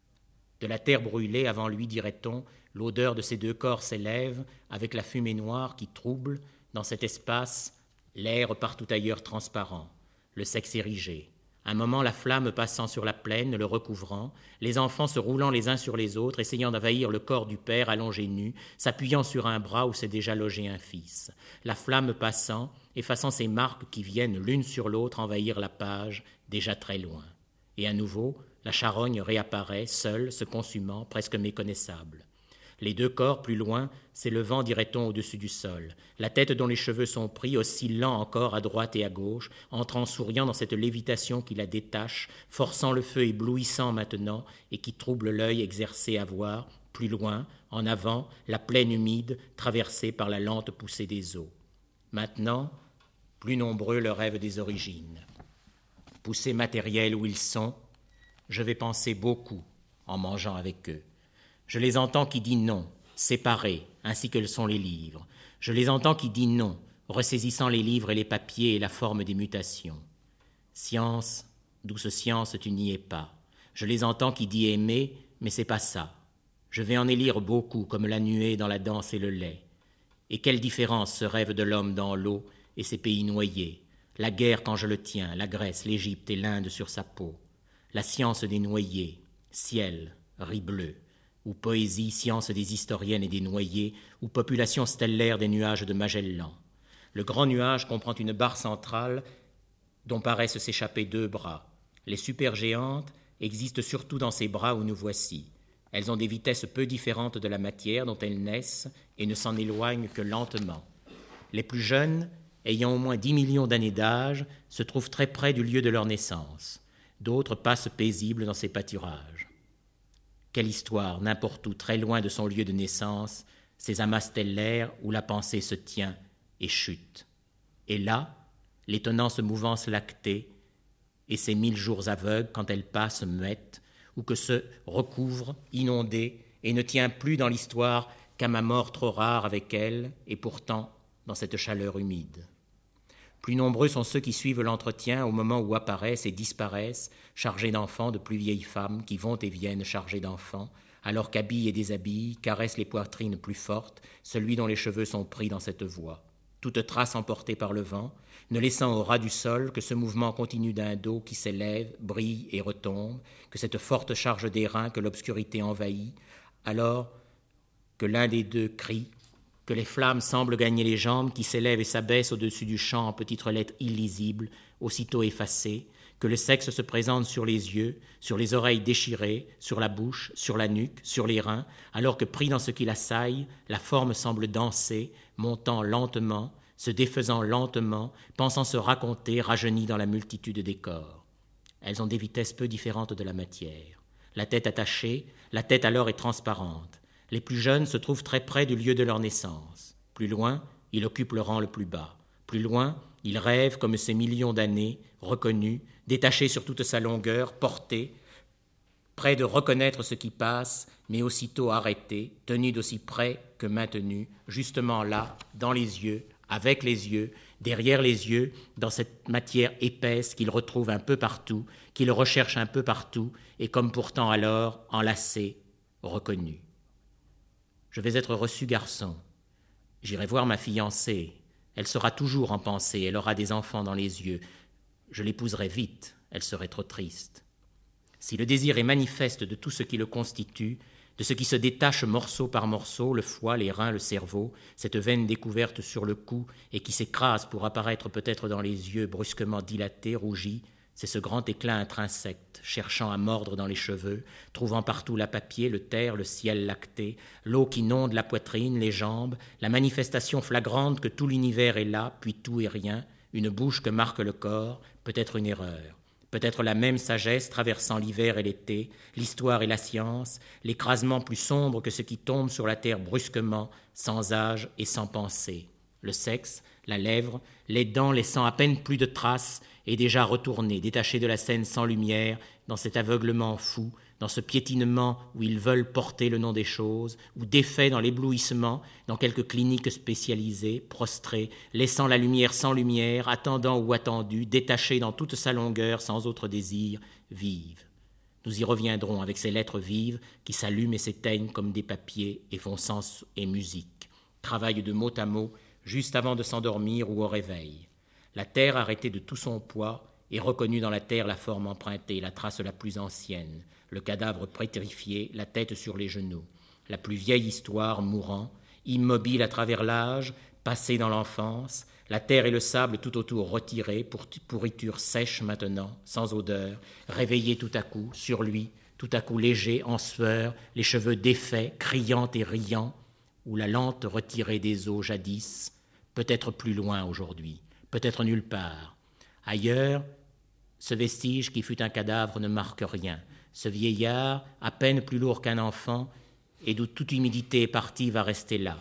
De la terre brûlée, avant lui, dirait-on, l'odeur de ces deux corps s'élève, avec la fumée noire qui trouble, dans cet espace, l'air partout ailleurs transparent. Le sexe érigé. Un moment, la flamme passant sur la plaine, le recouvrant, les enfants se roulant les uns sur les autres, essayant d'envahir le corps du père allongé nu, s'appuyant sur un bras où s'est déjà logé un fils. La flamme passant, effaçant ces marques qui viennent l'une sur l'autre envahir la page, déjà très loin. Et à nouveau, la charogne réapparaît, seule, se consumant, presque méconnaissable. Les deux corps, plus loin, s'élevant, dirait-on, au-dessus du sol. La tête dont les cheveux sont pris, oscillant encore à droite et à gauche, entrant souriant dans cette lévitation qui la détache, forçant le feu éblouissant maintenant et qui trouble l'œil exercé à voir, plus loin, en avant, la plaine humide traversée par la lente poussée des eaux. Maintenant, plus nombreux le rêve des origines. Poussés matériels où ils sont, je vais penser beaucoup en mangeant avec eux. Je les entends qui disent non, séparés, ainsi que le sont les livres. Je les entends qui disent non, ressaisissant les livres et les papiers et la forme des mutations. Science, douce science, tu n'y es pas. Je les entends qui disent aimer, mais c'est pas ça. Je vais en élire beaucoup, comme la nuée dans la danse et le lait. Et quelle différence ce rêve de l'homme dans l'eau et ses pays noyés. La guerre quand je le tiens, la Grèce, l'Égypte et l'Inde sur sa peau. La science des noyés, ciel, riz bleu. Ou poésie, science des historiennes et des noyés, ou population stellaire des nuages de Magellan. Le grand nuage comprend une barre centrale dont paraissent s'échapper deux bras. Les supergéantes existent surtout dans ces bras où nous voici. Elles ont des vitesses peu différentes de la matière dont elles naissent et ne s'en éloignent que lentement. Les plus jeunes, ayant au moins dix millions d'années d'âge, se trouvent très près du lieu de leur naissance. D'autres passent paisibles dans ces pâturages. Quelle histoire, n'importe où, très loin de son lieu de naissance, ces amas stellaires où la pensée se tient et chute. Et là, l'étonnante mouvance lactée et ces mille jours aveugles quand elle passe muette, ou que se recouvre, inondée, et ne tient plus dans l'histoire qu'à ma mort trop rare avec elle, et pourtant dans cette chaleur humide. Plus nombreux sont ceux qui suivent l'entretien au moment où apparaissent et disparaissent, chargés d'enfants, de plus vieilles femmes qui vont et viennent chargées d'enfants, alors qu'habillent et déshabillent, caressent les poitrines plus fortes, celui dont les cheveux sont pris dans cette voie. Toute trace emportée par le vent, ne laissant au ras du sol que ce mouvement continu d'un dos qui s'élève, brille et retombe, que cette forte charge d'airain que l'obscurité envahit, alors que l'un des deux crie, que les flammes semblent gagner les jambes qui s'élèvent et s'abaissent au-dessus du champ en petites lettres illisibles, aussitôt effacées, que le sexe se présente sur les yeux, sur les oreilles déchirées, sur la bouche, sur la nuque, sur les reins, alors que pris dans ce qui l'assaille, la forme semble danser, montant lentement, se défaisant lentement, pensant se raconter, rajeunie dans la multitude des corps. Elles ont des vitesses peu différentes de la matière. La tête attachée, la tête alors est transparente. Les plus jeunes se trouvent très près du lieu de leur naissance. Plus loin, il occupe le rang le plus bas. Plus loin, il rêve comme ces millions d'années, reconnu, détaché sur toute sa longueur, porté, près de reconnaître ce qui passe, mais aussitôt arrêté, tenu d'aussi près que maintenu, justement là, dans les yeux, avec les yeux, derrière les yeux, dans cette matière épaisse qu'il retrouve un peu partout, qu'il recherche un peu partout, et comme pourtant alors, enlacé, reconnu. Je vais être reçu garçon. J'irai voir ma fiancée. Elle sera toujours en pensée, elle aura des enfants dans les yeux. Je l'épouserai vite, elle serait trop triste. Si le désir est manifeste de tout ce qui le constitue, de ce qui se détache morceau par morceau, le foie, les reins, le cerveau, cette veine découverte sur le cou et qui s'écrase pour apparaître peut-être dans les yeux brusquement dilatés, rougis, c'est ce grand éclat intrinsèque, cherchant à mordre dans les cheveux, trouvant partout la papier, le terre, le ciel lacté, l'eau qui inonde la poitrine, les jambes, la manifestation flagrante que tout l'univers est là, puis tout est rien, une bouche que marque le corps, peut-être une erreur. Peut-être la même sagesse traversant l'hiver et l'été, l'histoire et la science, l'écrasement plus sombre que ce qui tombe sur la terre brusquement, sans âge et sans pensée. Le sexe, la lèvre, les dents laissant à peine plus de traces, et déjà retourné, détaché de la scène sans lumière, dans cet aveuglement fou, dans ce piétinement où ils veulent porter le nom des choses, ou défaits dans l'éblouissement, dans quelques cliniques spécialisées, prostrés, laissant la lumière sans lumière, attendant ou attendu, détaché dans toute sa longueur, sans autre désir, vive. Nous y reviendrons avec ces lettres vives qui s'allument et s'éteignent comme des papiers et font sens et musique. Travail de mot à mot, juste avant de s'endormir ou au réveil. La terre arrêtée de tout son poids et reconnue dans la terre la forme empruntée, la trace la plus ancienne, le cadavre pétrifié, la tête sur les genoux, la plus vieille histoire mourant, immobile à travers l'âge, passée dans l'enfance, la terre et le sable tout autour retirés, pour pourriture sèche maintenant, sans odeur, réveillé tout à coup, sur lui, tout à coup léger, en sueur, les cheveux défaits, criant et riant, ou la lente retirée des eaux jadis, peut-être plus loin aujourd'hui, peut-être nulle part. Ailleurs, ce vestige qui fut un cadavre ne marque rien. Ce vieillard, à peine plus lourd qu'un enfant, et d'où toute humidité est partie, va rester là.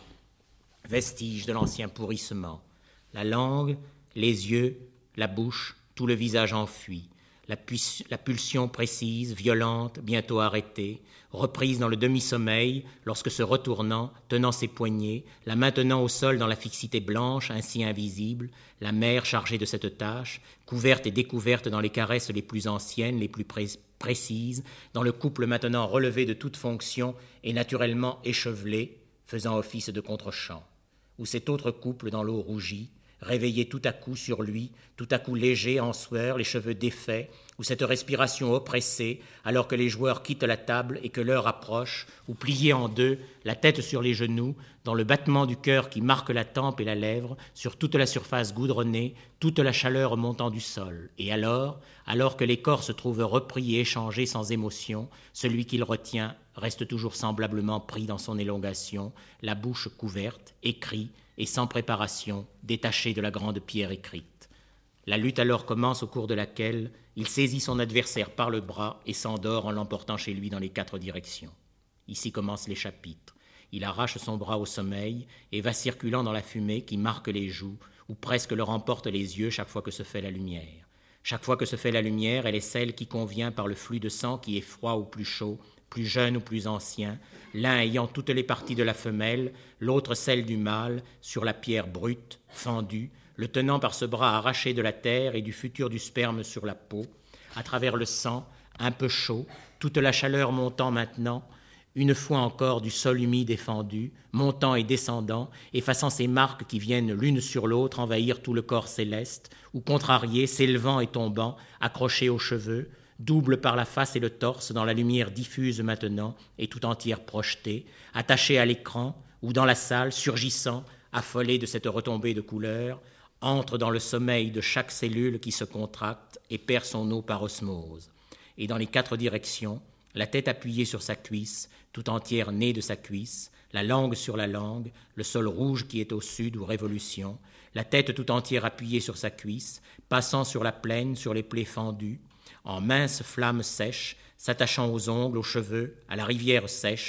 Vestige de l'ancien pourrissement. La langue, les yeux, la bouche, tout le visage enfui. La, pu- la pulsion précise, violente, bientôt arrêtée, reprise dans le demi-sommeil, lorsque se retournant, tenant ses poignets, la maintenant au sol dans la fixité blanche, ainsi invisible, la mère chargée de cette tâche, couverte et découverte dans les caresses les plus anciennes, les plus pré- précises, dans le couple maintenant relevé de toute fonction et naturellement échevelé, faisant office de contre-champ, ou cet autre couple dans l'eau rougie, réveillé tout à coup sur lui, tout à coup léger, en sueur, les cheveux défaits, ou cette respiration oppressée, alors que les joueurs quittent la table et que l'heure approche, ou plié en deux, la tête sur les genoux, dans le battement du cœur qui marque la tempe et la lèvre, sur toute la surface goudronnée, toute la chaleur montant du sol. Et alors, alors que les corps se trouvent repris et échangés sans émotion, celui qu'il retient reste toujours semblablement pris dans son élongation, la bouche couverte, écrit, et sans préparation, détaché de la grande pierre écrite. La lutte alors commence au cours de laquelle il saisit son adversaire par le bras et s'endort en l'emportant chez lui dans les quatre directions. Ici commencent les chapitres. Il arrache son bras au sommeil et va circulant dans la fumée qui marque les joues ou presque leur emporte les yeux chaque fois que se fait la lumière. Chaque fois que se fait la lumière, elle est celle qui convient par le flux de sang qui est froid ou plus chaud, plus jeune ou plus ancien, l'un ayant toutes les parties de la femelle, l'autre celle du mâle, sur la pierre brute, fendue, le tenant par ce bras arraché de la terre et du futur du sperme sur la peau, à travers le sang, un peu chaud, toute la chaleur montant maintenant, une fois encore du sol humide et fendu, montant et descendant, effaçant ces marques qui viennent l'une sur l'autre envahir tout le corps céleste, ou contrarié, s'élevant et tombant, accroché aux cheveux, double par la face et le torse dans la lumière diffuse maintenant et tout entière projetée, attachée à l'écran ou dans la salle, surgissant, affolée de cette retombée de couleurs, entre dans le sommeil de chaque cellule qui se contracte et perd son eau par osmose. Et dans les quatre directions, la tête appuyée sur sa cuisse, tout entière née de sa cuisse, la langue sur la langue, le sol rouge qui est au sud ou révolution, la tête tout entière appuyée sur sa cuisse, passant sur la plaine, sur les plaies fendues, en minces flammes sèches, s'attachant aux ongles, aux cheveux, à la rivière sèche,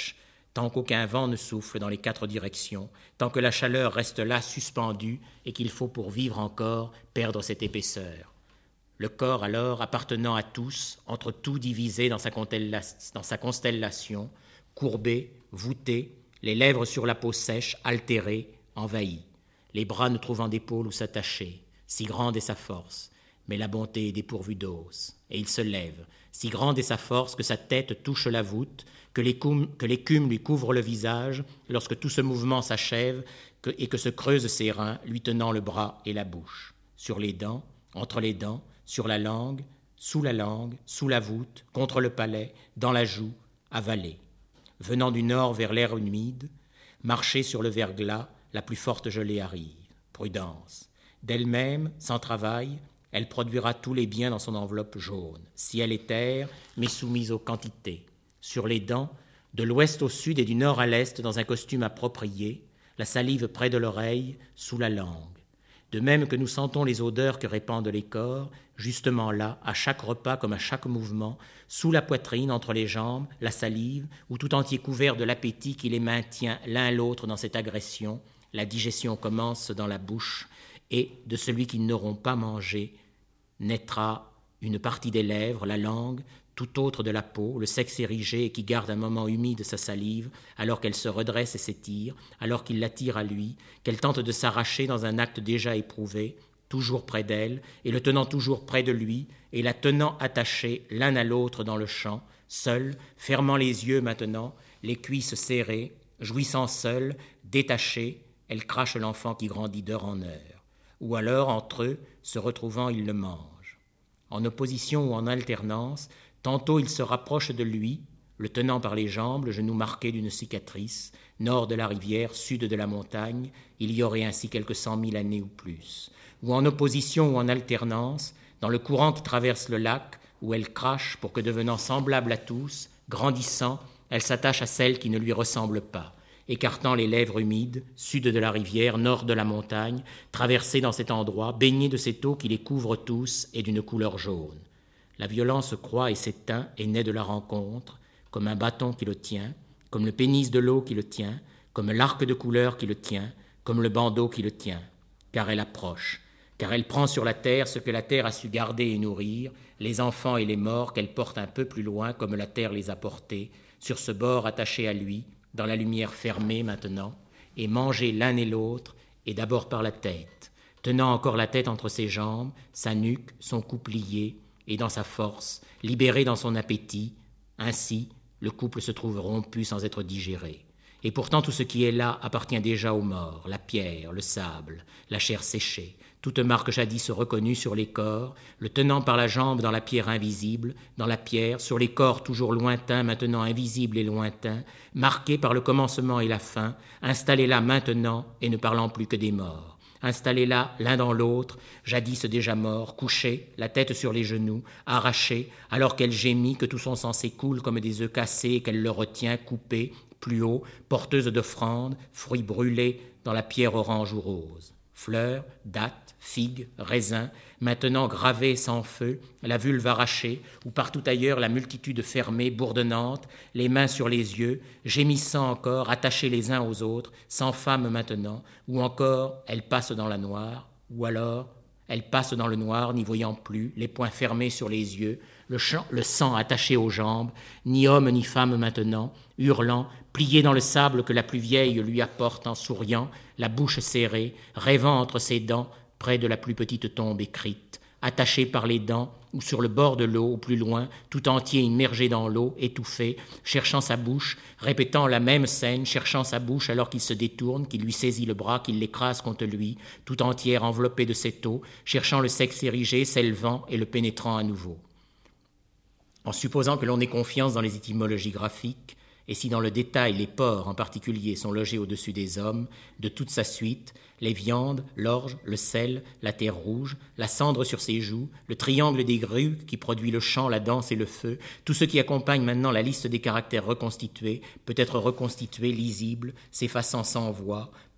tant qu'aucun vent ne souffle dans les quatre directions, tant que la chaleur reste là suspendue et qu'il faut pour vivre encore perdre cette épaisseur. Le corps alors appartenant à tous, entre tout divisé dans sa, dans sa constellation, courbé, voûté, les lèvres sur la peau sèche, altérée, envahie, les bras ne trouvant d'épaule où s'attacher, si grande est sa force, mais la bonté est dépourvue d'os, et il se lève, si grande est sa force que sa tête touche la voûte, que l'écume, que l'écume lui couvre le visage, lorsque tout ce mouvement s'achève que, et que se creusent ses reins, lui tenant le bras et la bouche. Sur les dents, entre les dents, sur la langue, sous la langue, sous la voûte, contre le palais, dans la joue, avalée. Venant du nord vers l'air humide, marcher sur le verglas, la plus forte gelée arrive. Prudence. D'elle-même, sans travail, elle produira tous les biens dans son enveloppe jaune, ciel et terre, mais soumise aux quantités. Sur les dents, de l'ouest au sud et du nord à l'est, dans un costume approprié, la salive près de l'oreille, sous la langue. De même que nous sentons les odeurs que répandent les corps, justement là, à chaque repas comme à chaque mouvement, sous la poitrine, entre les jambes, la salive, ou tout entier couvert de l'appétit qui les maintient l'un l'autre dans cette agression, la digestion commence dans la bouche, et de celui qui n'auront pas mangé naîtra une partie des lèvres, la langue, tout autre de la peau, le sexe érigé et qui garde un moment humide sa salive, alors qu'elle se redresse et s'étire, alors qu'il l'attire à lui, qu'elle tente de s'arracher dans un acte déjà éprouvé, toujours près d'elle, et le tenant toujours près de lui, et la tenant attachée l'un à l'autre dans le champ, seul, fermant les yeux maintenant, les cuisses serrées, jouissant seule, détachée, elle crache l'enfant qui grandit d'heure en heure. Ou alors, entre eux, se retrouvant, ils le mangent. En opposition ou en alternance, tantôt il se rapproche de lui, le tenant par les jambes, le genou marqué d'une cicatrice, nord de la rivière, sud de la montagne, il y aurait ainsi quelques cent mille années ou plus. Ou en opposition ou en alternance, dans le courant qui traverse le lac, où elle crache pour que devenant semblable à tous, grandissant, elle s'attache à celle qui ne lui ressemble pas, écartant les lèvres humides, sud de la rivière, nord de la montagne, traversée dans cet endroit, baignée de cette eau qui les couvre tous et d'une couleur jaune. La violence croît et s'éteint et naît de la rencontre, comme un bâton qui le tient, comme le pénis de l'eau qui le tient, comme l'arc de couleur qui le tient, comme le bandeau qui le tient, car elle approche, car elle prend sur la terre ce que la terre a su garder et nourrir, les enfants et les morts qu'elle porte un peu plus loin comme la terre les a portés, sur ce bord attaché à lui, dans la lumière fermée maintenant, et manger l'un et l'autre, et d'abord par la tête, tenant encore la tête entre ses jambes, sa nuque, son cou plié, et dans sa force, libéré dans son appétit, ainsi le couple se trouve rompu sans être digéré. Et pourtant tout ce qui est là appartient déjà aux morts, la pierre, le sable, la chair séchée, toute marque jadis reconnue sur les corps, le tenant par la jambe dans la pierre invisible, dans la pierre, sur les corps toujours lointains, maintenant invisibles et lointains, marqués par le commencement et la fin, installés là maintenant et ne parlant plus que des morts. Installés là, l'un dans l'autre, jadis déjà morts, couchés, la tête sur les genoux, arrachés, alors qu'elle gémit, que tout son sang s'écoule comme des œufs cassés et qu'elle le retient, coupé, plus haut, porteuse d'offrandes, fruits brûlés dans la pierre orange ou rose. Fleurs, dattes, figues, raisins, maintenant gravés sans feu, la vulve arrachée, ou partout ailleurs la multitude fermée, bourdonnante, les mains sur les yeux, gémissant encore, attachés les uns aux autres, sans femme maintenant, ou encore elle passe dans la noire, ou alors elle passe dans le noir, n'y voyant plus, les poings fermés sur les yeux, le, champ, le sang attaché aux jambes, ni homme ni femme maintenant, hurlant, plié dans le sable que la plus vieille lui apporte en souriant, la bouche serrée, rêvant entre ses dents, près de la plus petite tombe écrite, attaché par les dents, ou sur le bord de l'eau, ou plus loin, tout entier immergé dans l'eau, étouffé, cherchant sa bouche, répétant la même scène, cherchant sa bouche alors qu'il se détourne, qu'il lui saisit le bras, qu'il l'écrase contre lui, tout entière enveloppée de cette eau, cherchant le sexe érigé, s'élevant et le pénétrant à nouveau. En supposant que l'on ait confiance dans les étymologies graphiques, et si dans le détail les porcs en particulier sont logés au-dessus des hommes, de toute sa suite, les viandes, l'orge, le sel, la terre rouge, la cendre sur ses joues, le triangle des grues qui produit le chant, la danse et le feu, tout ce qui accompagne maintenant la liste des caractères reconstitués peut être reconstitué, lisible, s'effaçant sans voix,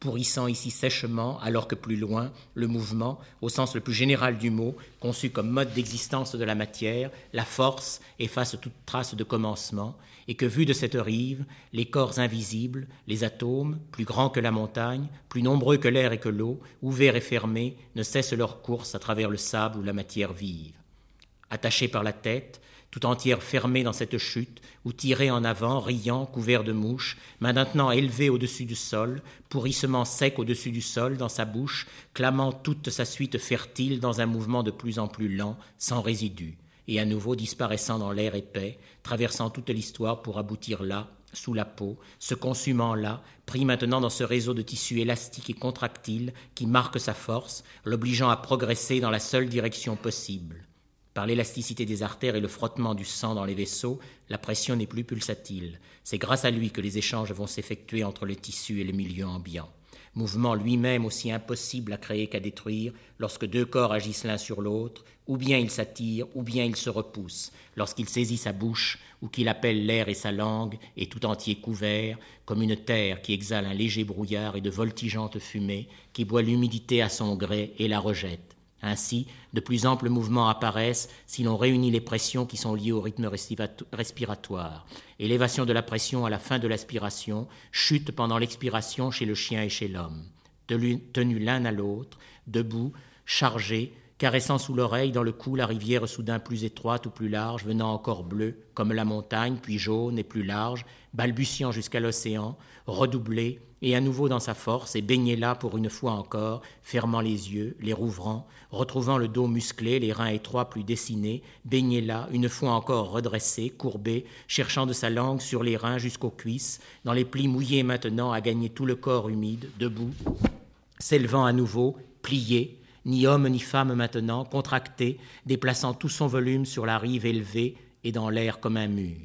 pourrissant ici sèchement, alors que plus loin, le mouvement, au sens le plus général du mot, conçu comme mode d'existence de la matière, la force efface toute trace de commencement, et que, vu de cette rive, les corps invisibles, les atomes, plus grands que la montagne, plus nombreux que l'air et que l'eau, ouverts et fermés, ne cessent leur course à travers le sable ou la matière vive. Attachés par la tête, tout entière fermée dans cette chute, ou tirée en avant, riant, couvert de mouches, main maintenant élevée au-dessus du sol, pourrissement sec au-dessus du sol, dans sa bouche, clamant toute sa suite fertile dans un mouvement de plus en plus lent, sans résidu, et à nouveau disparaissant dans l'air épais, traversant toute l'histoire pour aboutir là, sous la peau, se consumant là, pris maintenant dans ce réseau de tissus élastiques et contractiles qui marque sa force, l'obligeant à progresser dans la seule direction possible. Par l'élasticité des artères et le frottement du sang dans les vaisseaux, la pression n'est plus pulsatile. C'est grâce à lui que les échanges vont s'effectuer entre les tissus et les milieux ambiants. Mouvement lui-même aussi impossible à créer qu'à détruire lorsque deux corps agissent l'un sur l'autre, ou bien ils s'attirent, ou bien ils se repoussent, lorsqu'il saisit sa bouche, ou qu'il appelle l'air et sa langue, et tout entier couvert, comme une terre qui exhale un léger brouillard et de voltigeantes fumées, qui boit l'humidité à son gré et la rejette. Ainsi, de plus amples mouvements apparaissent si l'on réunit les pressions qui sont liées au rythme respiratoire. Élévation de la pression à la fin de l'aspiration, chute pendant l'expiration chez le chien et chez l'homme. Tenus l'un à l'autre, debout, chargés, caressant sous l'oreille dans le cou la rivière soudain plus étroite ou plus large, venant encore bleue, comme la montagne, puis jaune et plus large, balbutiant jusqu'à l'océan, redoublé, et à nouveau dans sa force, et baigné là pour une fois encore, fermant les yeux, les rouvrant, retrouvant le dos musclé, les reins étroits plus dessinés, baigné là, une fois encore redressé, courbé, cherchant de sa langue sur les reins jusqu'aux cuisses, dans les plis mouillés maintenant à gagner tout le corps humide, debout, s'élevant à nouveau, plié, ni homme ni femme maintenant, contracté, déplaçant tout son volume sur la rive élevée et dans l'air comme un mur.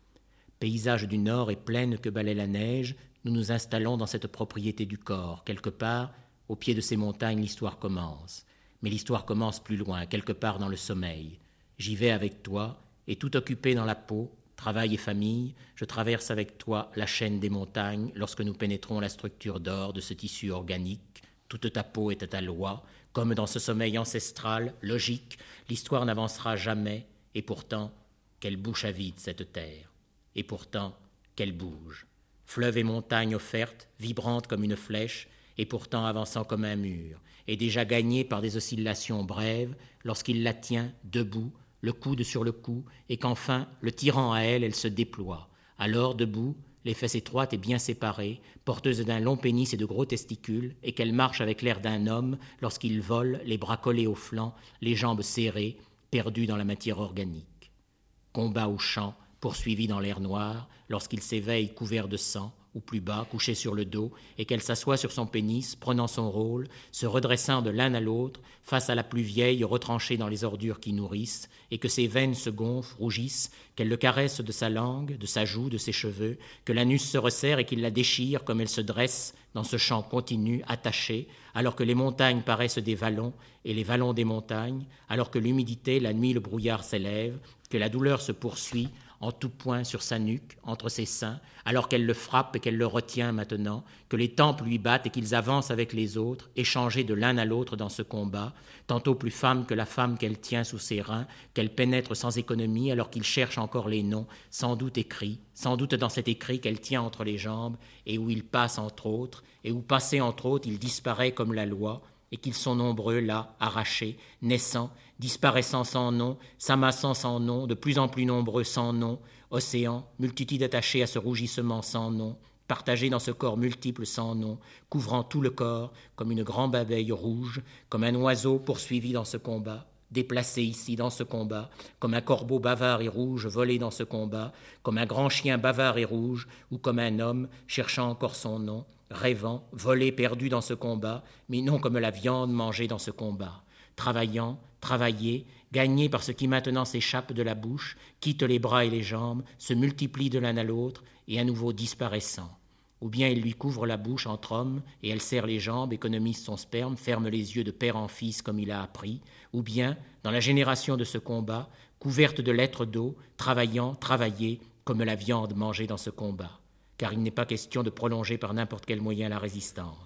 Paysage du nord et plaine que balaie la neige, nous nous installons dans cette propriété du corps. Quelque part, au pied de ces montagnes, l'histoire commence. Mais l'histoire commence plus loin, quelque part dans le sommeil. J'y vais avec toi, et tout occupé dans la peau, travail et famille, je traverse avec toi la chaîne des montagnes lorsque nous pénétrons la structure d'or de ce tissu organique. Toute ta peau est à ta loi, comme dans ce sommeil ancestral, logique, l'histoire n'avancera jamais, et pourtant, quelle bouche à vide cette terre. Et pourtant, qu'elle bouge. Fleuve et montagne offertes, vibrantes comme une flèche, et pourtant avançant comme un mur, et déjà gagnée par des oscillations brèves, lorsqu'il la tient debout, le coude sur le cou, et qu'enfin, le tirant à elle, elle se déploie. Alors, debout, les fesses étroites et bien séparées, porteuses d'un long pénis et de gros testicules, et qu'elle marche avec l'air d'un homme lorsqu'il vole, les bras collés aux flancs, les jambes serrées, perdues dans la matière organique. Combat ou chant, poursuivi dans l'air noir, lorsqu'il s'éveille couvert de sang, ou plus bas, couché sur le dos, et qu'elle s'assoit sur son pénis, prenant son rôle, se redressant de l'un à l'autre, face à la plus vieille, retranchée dans les ordures qui nourrissent, et que ses veines se gonflent, rougissent, qu'elle le caresse de sa langue, de sa joue, de ses cheveux, que l'anus se resserre et qu'il la déchire comme elle se dresse dans ce chant continu, attaché, alors que les montagnes paraissent des vallons, et les vallons des montagnes, alors que l'humidité, la nuit, le brouillard s'élève, que la douleur se poursuit, en tout point sur sa nuque, entre ses seins, alors qu'elle le frappe et qu'elle le retient maintenant, que les tempes lui battent et qu'ils avancent avec les autres, échangés de l'un à l'autre dans ce combat, tantôt plus femme que la femme qu'elle tient sous ses reins, qu'elle pénètre sans économie alors qu'il cherche encore les noms, sans doute écrits, sans doute dans cet écrit qu'elle tient entre les jambes, et où il passe entre autres, et où passé entre autres il disparaît comme la loi, et qu'ils sont nombreux là, arrachés, naissant, disparaissant sans nom, s'amassant sans nom, de plus en plus nombreux sans nom, océan, multitude attachée à ce rougissement sans nom, partagée dans ce corps multiple sans nom, couvrant tout le corps comme une grande abeille rouge, comme un oiseau poursuivi dans ce combat, déplacé ici dans ce combat, comme un corbeau bavard et rouge volé dans ce combat, comme un grand chien bavard et rouge, ou comme un homme cherchant encore son nom, rêvant, volé, perdu dans ce combat, mais non comme la viande mangée dans ce combat, travaillant, travaillé, gagné par ce qui maintenant s'échappe de la bouche, quitte les bras et les jambes, se multiplie de l'un à l'autre, et à nouveau disparaissant. Ou bien il lui couvre la bouche entre hommes, et elle serre les jambes, économise son sperme, ferme les yeux de père en fils comme il a appris, ou bien, dans la génération de ce combat, couverte de lettres d'eau, travaillant, travaillé, comme la viande mangée dans ce combat. Car il n'est pas question de prolonger par n'importe quel moyen la résistance.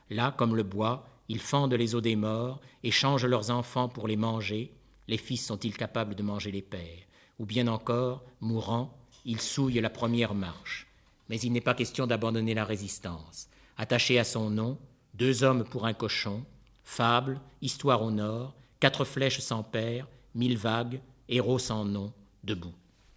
Là, comme le bois, ils fendent les os des morts et changent leurs enfants pour les manger. Les fils sont-ils capables de manger les pères? Ou bien encore, mourant, ils souillent la première marche. Mais il n'est pas question d'abandonner la résistance. Attaché à son nom, deux hommes pour un cochon, fable, histoire au nord, quatre flèches sans père, mille vagues, héros sans nom, debout.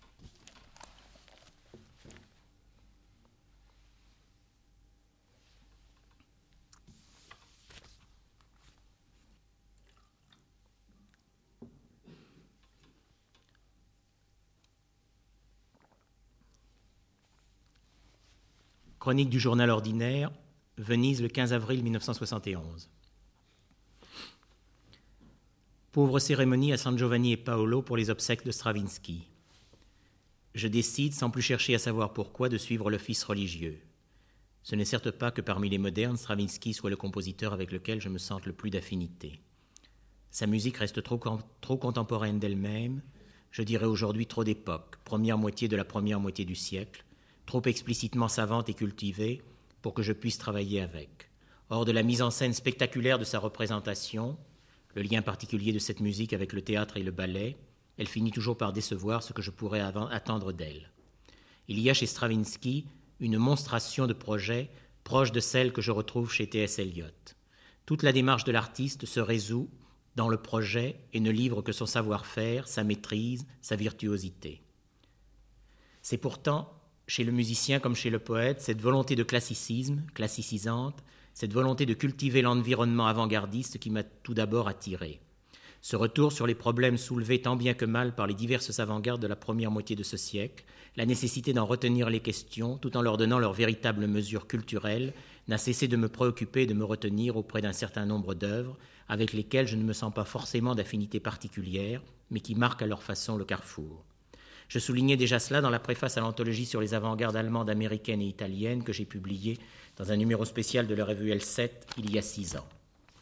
Chronique du journal ordinaire, Venise le quinze avril mille neuf cent soixante et onze. Pauvre cérémonie à San Giovanni et Paolo pour les obsèques de Stravinsky. Je décide, sans plus chercher à savoir pourquoi, de suivre l'office religieux. Ce n'est certes pas que parmi les modernes, Stravinsky soit le compositeur avec lequel je me sente le plus d'affinité. Sa musique reste trop, trop contemporaine d'elle-même, je dirais aujourd'hui trop d'époque, première moitié de la première moitié du siècle, trop explicitement savante et cultivée pour que je puisse travailler avec. Hors de la mise en scène spectaculaire de sa représentation, le lien particulier de cette musique avec le théâtre et le ballet, elle finit toujours par décevoir ce que je pourrais attendre d'elle. Il y a chez Stravinsky une monstration de projet proche de celle que je retrouve chez T S Eliot. Toute la démarche de l'artiste se résout dans le projet et ne livre que son savoir-faire, sa maîtrise, sa virtuosité. C'est pourtant chez le musicien comme chez le poète, cette volonté de classicisme, classicisante, cette volonté de cultiver l'environnement avant-gardiste qui m'a tout d'abord attiré. Ce retour sur les problèmes soulevés tant bien que mal par les diverses avant-gardes de la première moitié de ce siècle, la nécessité d'en retenir les questions tout en leur donnant leur véritable mesure culturelle, n'a cessé de me préoccuper et de me retenir auprès d'un certain nombre d'œuvres avec lesquelles je ne me sens pas forcément d'affinité particulière, mais qui marquent à leur façon le carrefour. Je soulignais déjà cela dans la préface à l'anthologie sur les avant-gardes allemandes, américaines et italiennes que j'ai publiée dans un numéro spécial de la revue L sept il y a six ans.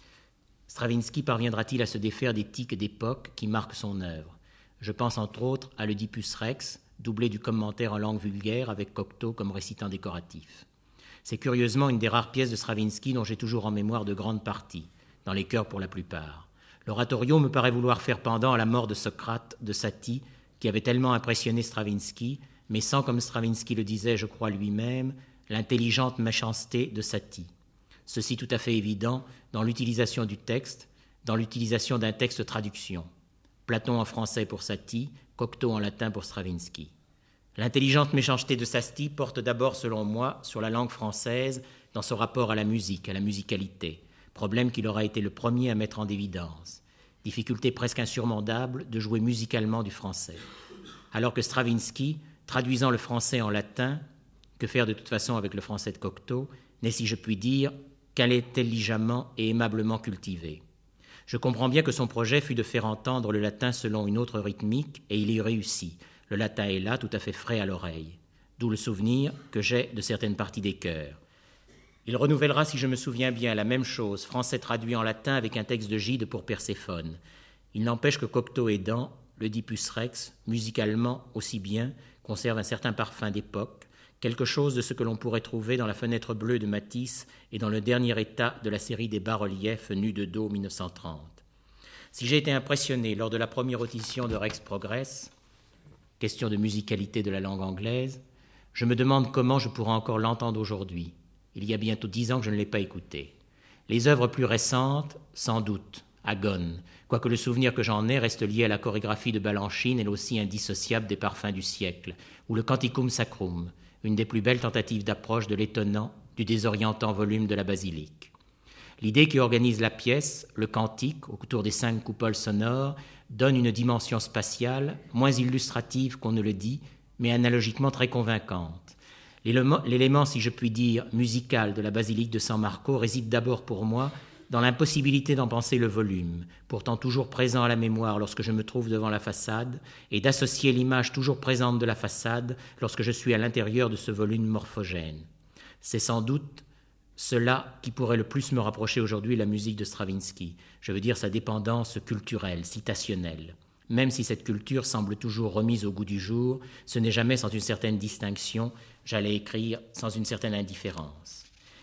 Stravinsky parviendra-t-il à se défaire des tics d'époque qui marquent son œuvre? Je pense entre autres à l'Oedipus Rex, doublé du commentaire en langue vulgaire avec Cocteau comme récitant décoratif. C'est curieusement une des rares pièces de Stravinsky dont j'ai toujours en mémoire de grandes parties, dans les chœurs pour la plupart. L'oratorio me paraît vouloir faire pendant à la mort de Socrate, de Satie, qui avait tellement impressionné Stravinsky, mais sans, comme Stravinsky le disait, je crois lui-même, l'intelligente méchanceté de Satie. Ceci tout à fait évident dans l'utilisation du texte, dans l'utilisation d'un texte traduction. Platon en français pour Satie, Cocteau en latin pour Stravinsky. L'intelligente méchanceté de Satie porte d'abord, selon moi, sur la langue française dans son rapport à la musique, à la musicalité, problème qu'il aura été le premier à mettre en évidence. Difficulté presque insurmontable de jouer musicalement du français. Alors que Stravinsky, traduisant le français en latin, que faire de toute façon avec le français de Cocteau, n'est, si je puis dire, qu'intelligemment et aimablement cultivé. Je comprends bien que son projet fut de faire entendre le latin selon une autre rythmique, et il y réussit. Le latin est là, tout à fait frais à l'oreille. D'où le souvenir que j'ai de certaines parties des chœurs. Il renouvellera, si je me souviens bien, la même chose, français traduit en latin avec un texte de Gide pour Perséphone. Il n'empêche que Cocteau aidant, l'Oedipus Rex, musicalement aussi bien, conserve un certain parfum d'époque, quelque chose de ce que l'on pourrait trouver dans la Fenêtre bleue de Matisse et dans le dernier état de la série des bas-reliefs nus de dos mille neuf cent trente. Si j'ai été impressionné lors de la première audition de Rex Progress, question de musicalité de la langue anglaise, je me demande comment je pourrais encore l'entendre aujourd'hui. Il y a bientôt dix ans que je ne l'ai pas écouté. Les œuvres plus récentes, sans doute, Agone, quoique le souvenir que j'en ai reste lié à la chorégraphie de Balanchine, elle aussi indissociable des parfums du siècle, ou le Canticum Sacrum, une des plus belles tentatives d'approche de l'étonnant, du désorientant volume de la basilique. L'idée qui organise la pièce, le cantique, autour des cinq coupoles sonores, donne une dimension spatiale, moins illustrative qu'on ne le dit, mais analogiquement très convaincante. L'élément, si je puis dire, musical de la basilique de San Marco réside d'abord pour moi dans l'impossibilité d'en penser le volume, pourtant toujours présent à la mémoire lorsque je me trouve devant la façade, et d'associer l'image toujours présente de la façade lorsque je suis à l'intérieur de ce volume morphogène. C'est sans doute cela qui pourrait le plus me rapprocher aujourd'hui de la musique de Stravinsky, je veux dire sa dépendance culturelle, citationnelle. Même si cette culture semble toujours remise au goût du jour, ce n'est jamais sans une certaine distinction, j'allais écrire sans une certaine indifférence.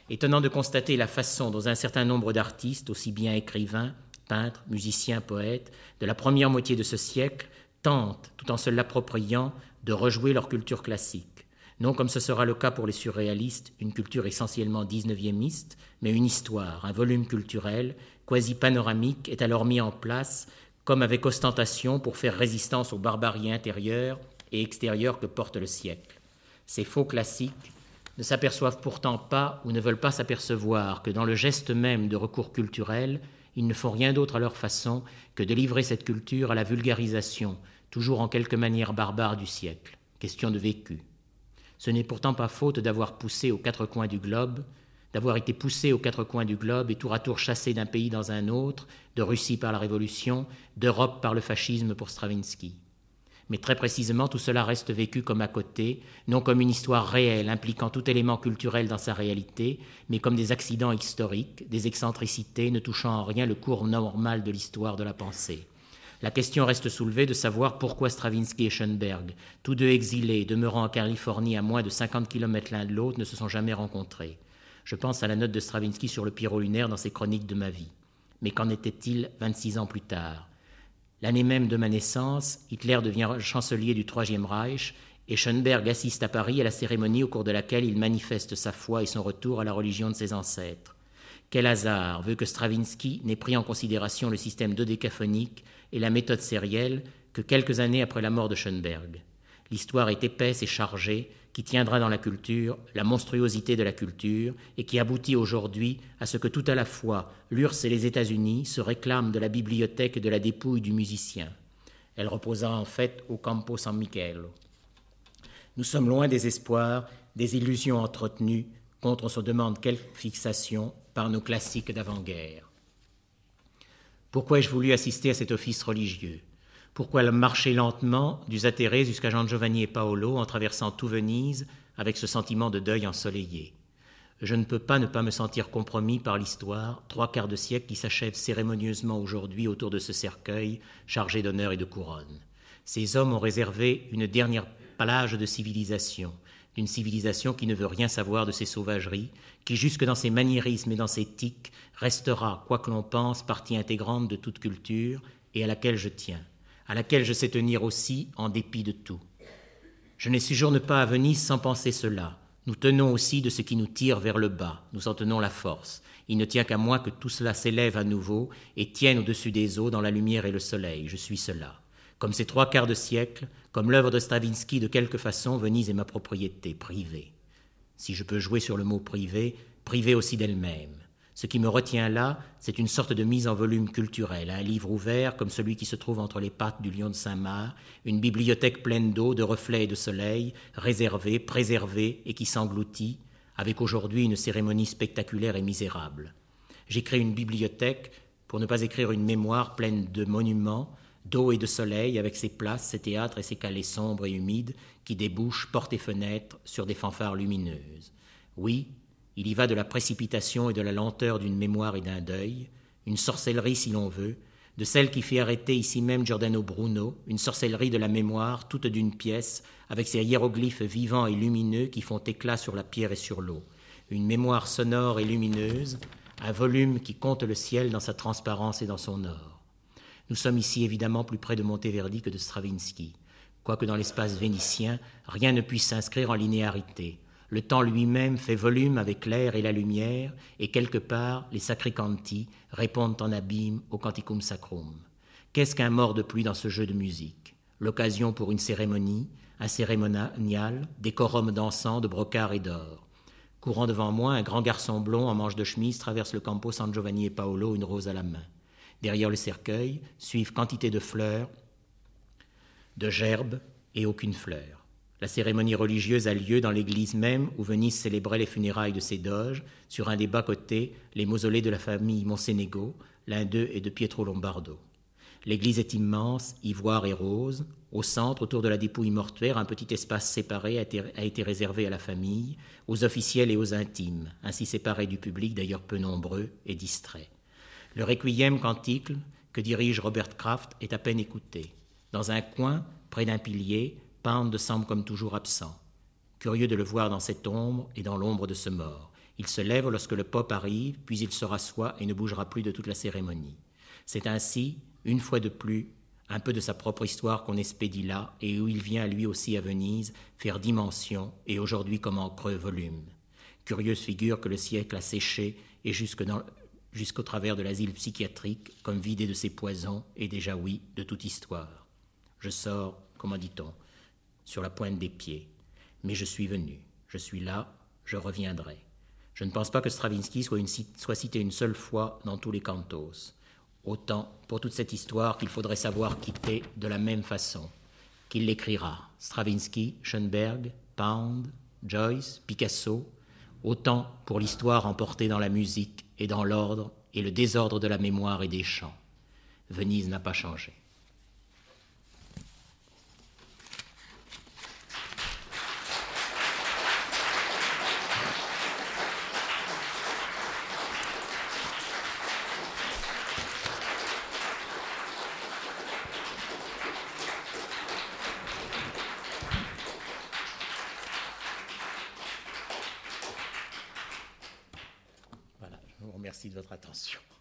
Étonnant de constater la façon dont un certain nombre d'artistes, aussi bien écrivains, peintres, musiciens, poètes, de la première moitié de ce siècle, tentent, tout en se l'appropriant, de rejouer leur culture classique. Non comme ce sera le cas pour les surréalistes, une culture essentiellement dix-neuviémiste, mais une histoire, un volume culturel, quasi panoramique, est alors mis en place, comme avec ostentation pour faire résistance aux barbaries intérieures et extérieures que porte le siècle. Ces faux classiques ne s'aperçoivent pourtant pas ou ne veulent pas s'apercevoir que dans le geste même de recours culturel, ils ne font rien d'autre à leur façon que de livrer cette culture à la vulgarisation, toujours en quelque manière barbare du siècle. Question de vécu. Ce n'est pourtant pas faute d'avoir poussé aux quatre coins du globe, d'avoir été poussé aux quatre coins du globe et tour à tour chassé d'un pays dans un autre, de Russie par la Révolution, d'Europe par le fascisme pour Stravinsky. Mais très précisément, tout cela reste vécu comme à côté, non comme une histoire réelle impliquant tout élément culturel dans sa réalité, mais comme des accidents historiques, des excentricités ne touchant en rien le cours normal de l'histoire de la pensée. La question reste soulevée de savoir pourquoi Stravinsky et Schoenberg, tous deux exilés, demeurant en Californie à moins de cinquante kilomètres l'un de l'autre, ne se sont jamais rencontrés. Je pense à la note de Stravinsky sur le Pierrot lunaire dans ses chroniques de ma vie. Mais qu'en était-il vingt-six ans plus tard ? L'année même de ma naissance, Hitler devient chancelier du Troisième Reich et Schoenberg assiste à Paris à la cérémonie au cours de laquelle il manifeste sa foi et son retour à la religion de ses ancêtres. Quel hasard veut que Stravinsky n'ait pris en considération le système dodécaphonique et la méthode sérielle que quelques années après la mort de Schoenberg. L'histoire est épaisse et chargée, qui tiendra dans la culture la monstruosité de la culture et qui aboutit aujourd'hui à ce que tout à la fois l'U R S S et les États-Unis se réclament de la bibliothèque et de la dépouille du musicien. Elle reposera en fait au Campo San Michelo. Nous sommes loin des espoirs, des illusions entretenues contre on se demande quelle fixation par nos classiques d'avant-guerre. Pourquoi ai-je voulu assister à cet office religieux ? Pourquoi marcher lentement du Zatéré jusqu'à Gian Giovanni et Paolo en traversant tout Venise avec ce sentiment de deuil ensoleillé ? Je ne peux pas ne pas me sentir compromis par l'histoire, trois quarts de siècle qui s'achève cérémonieusement aujourd'hui autour de ce cercueil chargé d'honneur et de couronne. Ces hommes ont réservé une dernière plage de civilisation, d'une civilisation qui ne veut rien savoir de ses sauvageries, qui jusque dans ses maniérismes et dans ses tics restera, quoi que l'on pense, partie intégrante de toute culture et à laquelle je tiens. À laquelle je sais tenir aussi en dépit de tout. Je ne séjourne pas à Venise sans penser cela. Nous tenons aussi de ce qui nous tire vers le bas, nous en tenons la force. Il ne tient qu'à moi que tout cela s'élève à nouveau et tienne au-dessus des eaux dans la lumière et le soleil. Je suis cela. Comme ces trois quarts de siècle, comme l'œuvre de Stravinsky, de quelque façon, Venise est ma propriété privée. Si je peux jouer sur le mot privé, privée aussi d'elle-même. Ce qui me retient là, c'est une sorte de mise en volume culturel, un livre ouvert comme celui qui se trouve entre les pattes du lion de Saint-Marc, une bibliothèque pleine d'eau, de reflets et de soleil, réservée, préservée et qui s'engloutit, avec aujourd'hui une cérémonie spectaculaire et misérable. J'écris une bibliothèque pour ne pas écrire une mémoire pleine de monuments, d'eau et de soleil, avec ses places, ses théâtres et ses callets sombres et humides qui débouchent, portes et fenêtres, sur des fanfares lumineuses. Oui, il y va de la précipitation et de la lenteur d'une mémoire et d'un deuil, une sorcellerie si l'on veut, de celle qui fit arrêter ici même Giordano Bruno, une sorcellerie de la mémoire toute d'une pièce, avec ses hiéroglyphes vivants et lumineux qui font éclat sur la pierre et sur l'eau. Une mémoire sonore et lumineuse, un volume qui compte le ciel dans sa transparence et dans son or. Nous sommes ici évidemment plus près de Monteverdi que de Stravinsky, quoique dans l'espace vénitien, rien ne puisse s'inscrire en linéarité. Le temps lui-même fait volume avec l'air et la lumière, et quelque part, les sacri canti répondent en abîme au canticum sacrum. Qu'est-ce qu'un mort de pluie dans ce jeu de musique ? L'occasion pour une cérémonie, un cérémonial, décorum dansant de brocart et d'or. Courant devant moi, un grand garçon blond en manche de chemise traverse le Campo San Giovanni et Paolo, une rose à la main. Derrière le cercueil suivent quantité de fleurs, de gerbes et aucune fleur. La cérémonie religieuse a lieu dans l'église même où Venise célébrait les funérailles de ses doges, sur un des bas-côtés, les mausolées de la famille Monsenego, l'un d'eux est de Pietro Lombardo. L'église est immense, ivoire et rose. Au centre, autour de la dépouille mortuaire, un petit espace séparé a été, a été réservé à la famille, aux officiels et aux intimes, ainsi séparés du public, d'ailleurs peu nombreux et distrait. Le requiem cantique que dirige Robert Kraft est à peine écouté. Dans un coin, près d'un pilier, Pound semble comme toujours absent. Curieux de le voir dans cette ombre et dans l'ombre de ce mort. Il se lève lorsque le pope arrive, puis il se rassoit et ne bougera plus de toute la cérémonie. C'est ainsi, une fois de plus, un peu de sa propre histoire qu'on expédie là, et où il vient lui aussi à Venise faire dimension, et aujourd'hui comme en creux volume. Curieuse figure que le siècle a séchée, et jusque dans, jusqu'au travers de l'asile psychiatrique, comme vidé de ses poisons, et déjà oui, de toute histoire. Je sors, comment dit-on, sur la pointe des pieds. Mais je suis venu, je suis là, je reviendrai. Je ne pense pas que Stravinsky soit, une, soit cité une seule fois dans tous les cantos. Autant, pour toute cette histoire, qu'il faudrait savoir quitter de la même façon. Qu'il l'écrira, Stravinsky, Schoenberg, Pound, Joyce, Picasso, autant pour l'histoire emportée dans la musique et dans l'ordre et le désordre de la mémoire et des chants. Venise n'a pas changé. Merci de votre attention.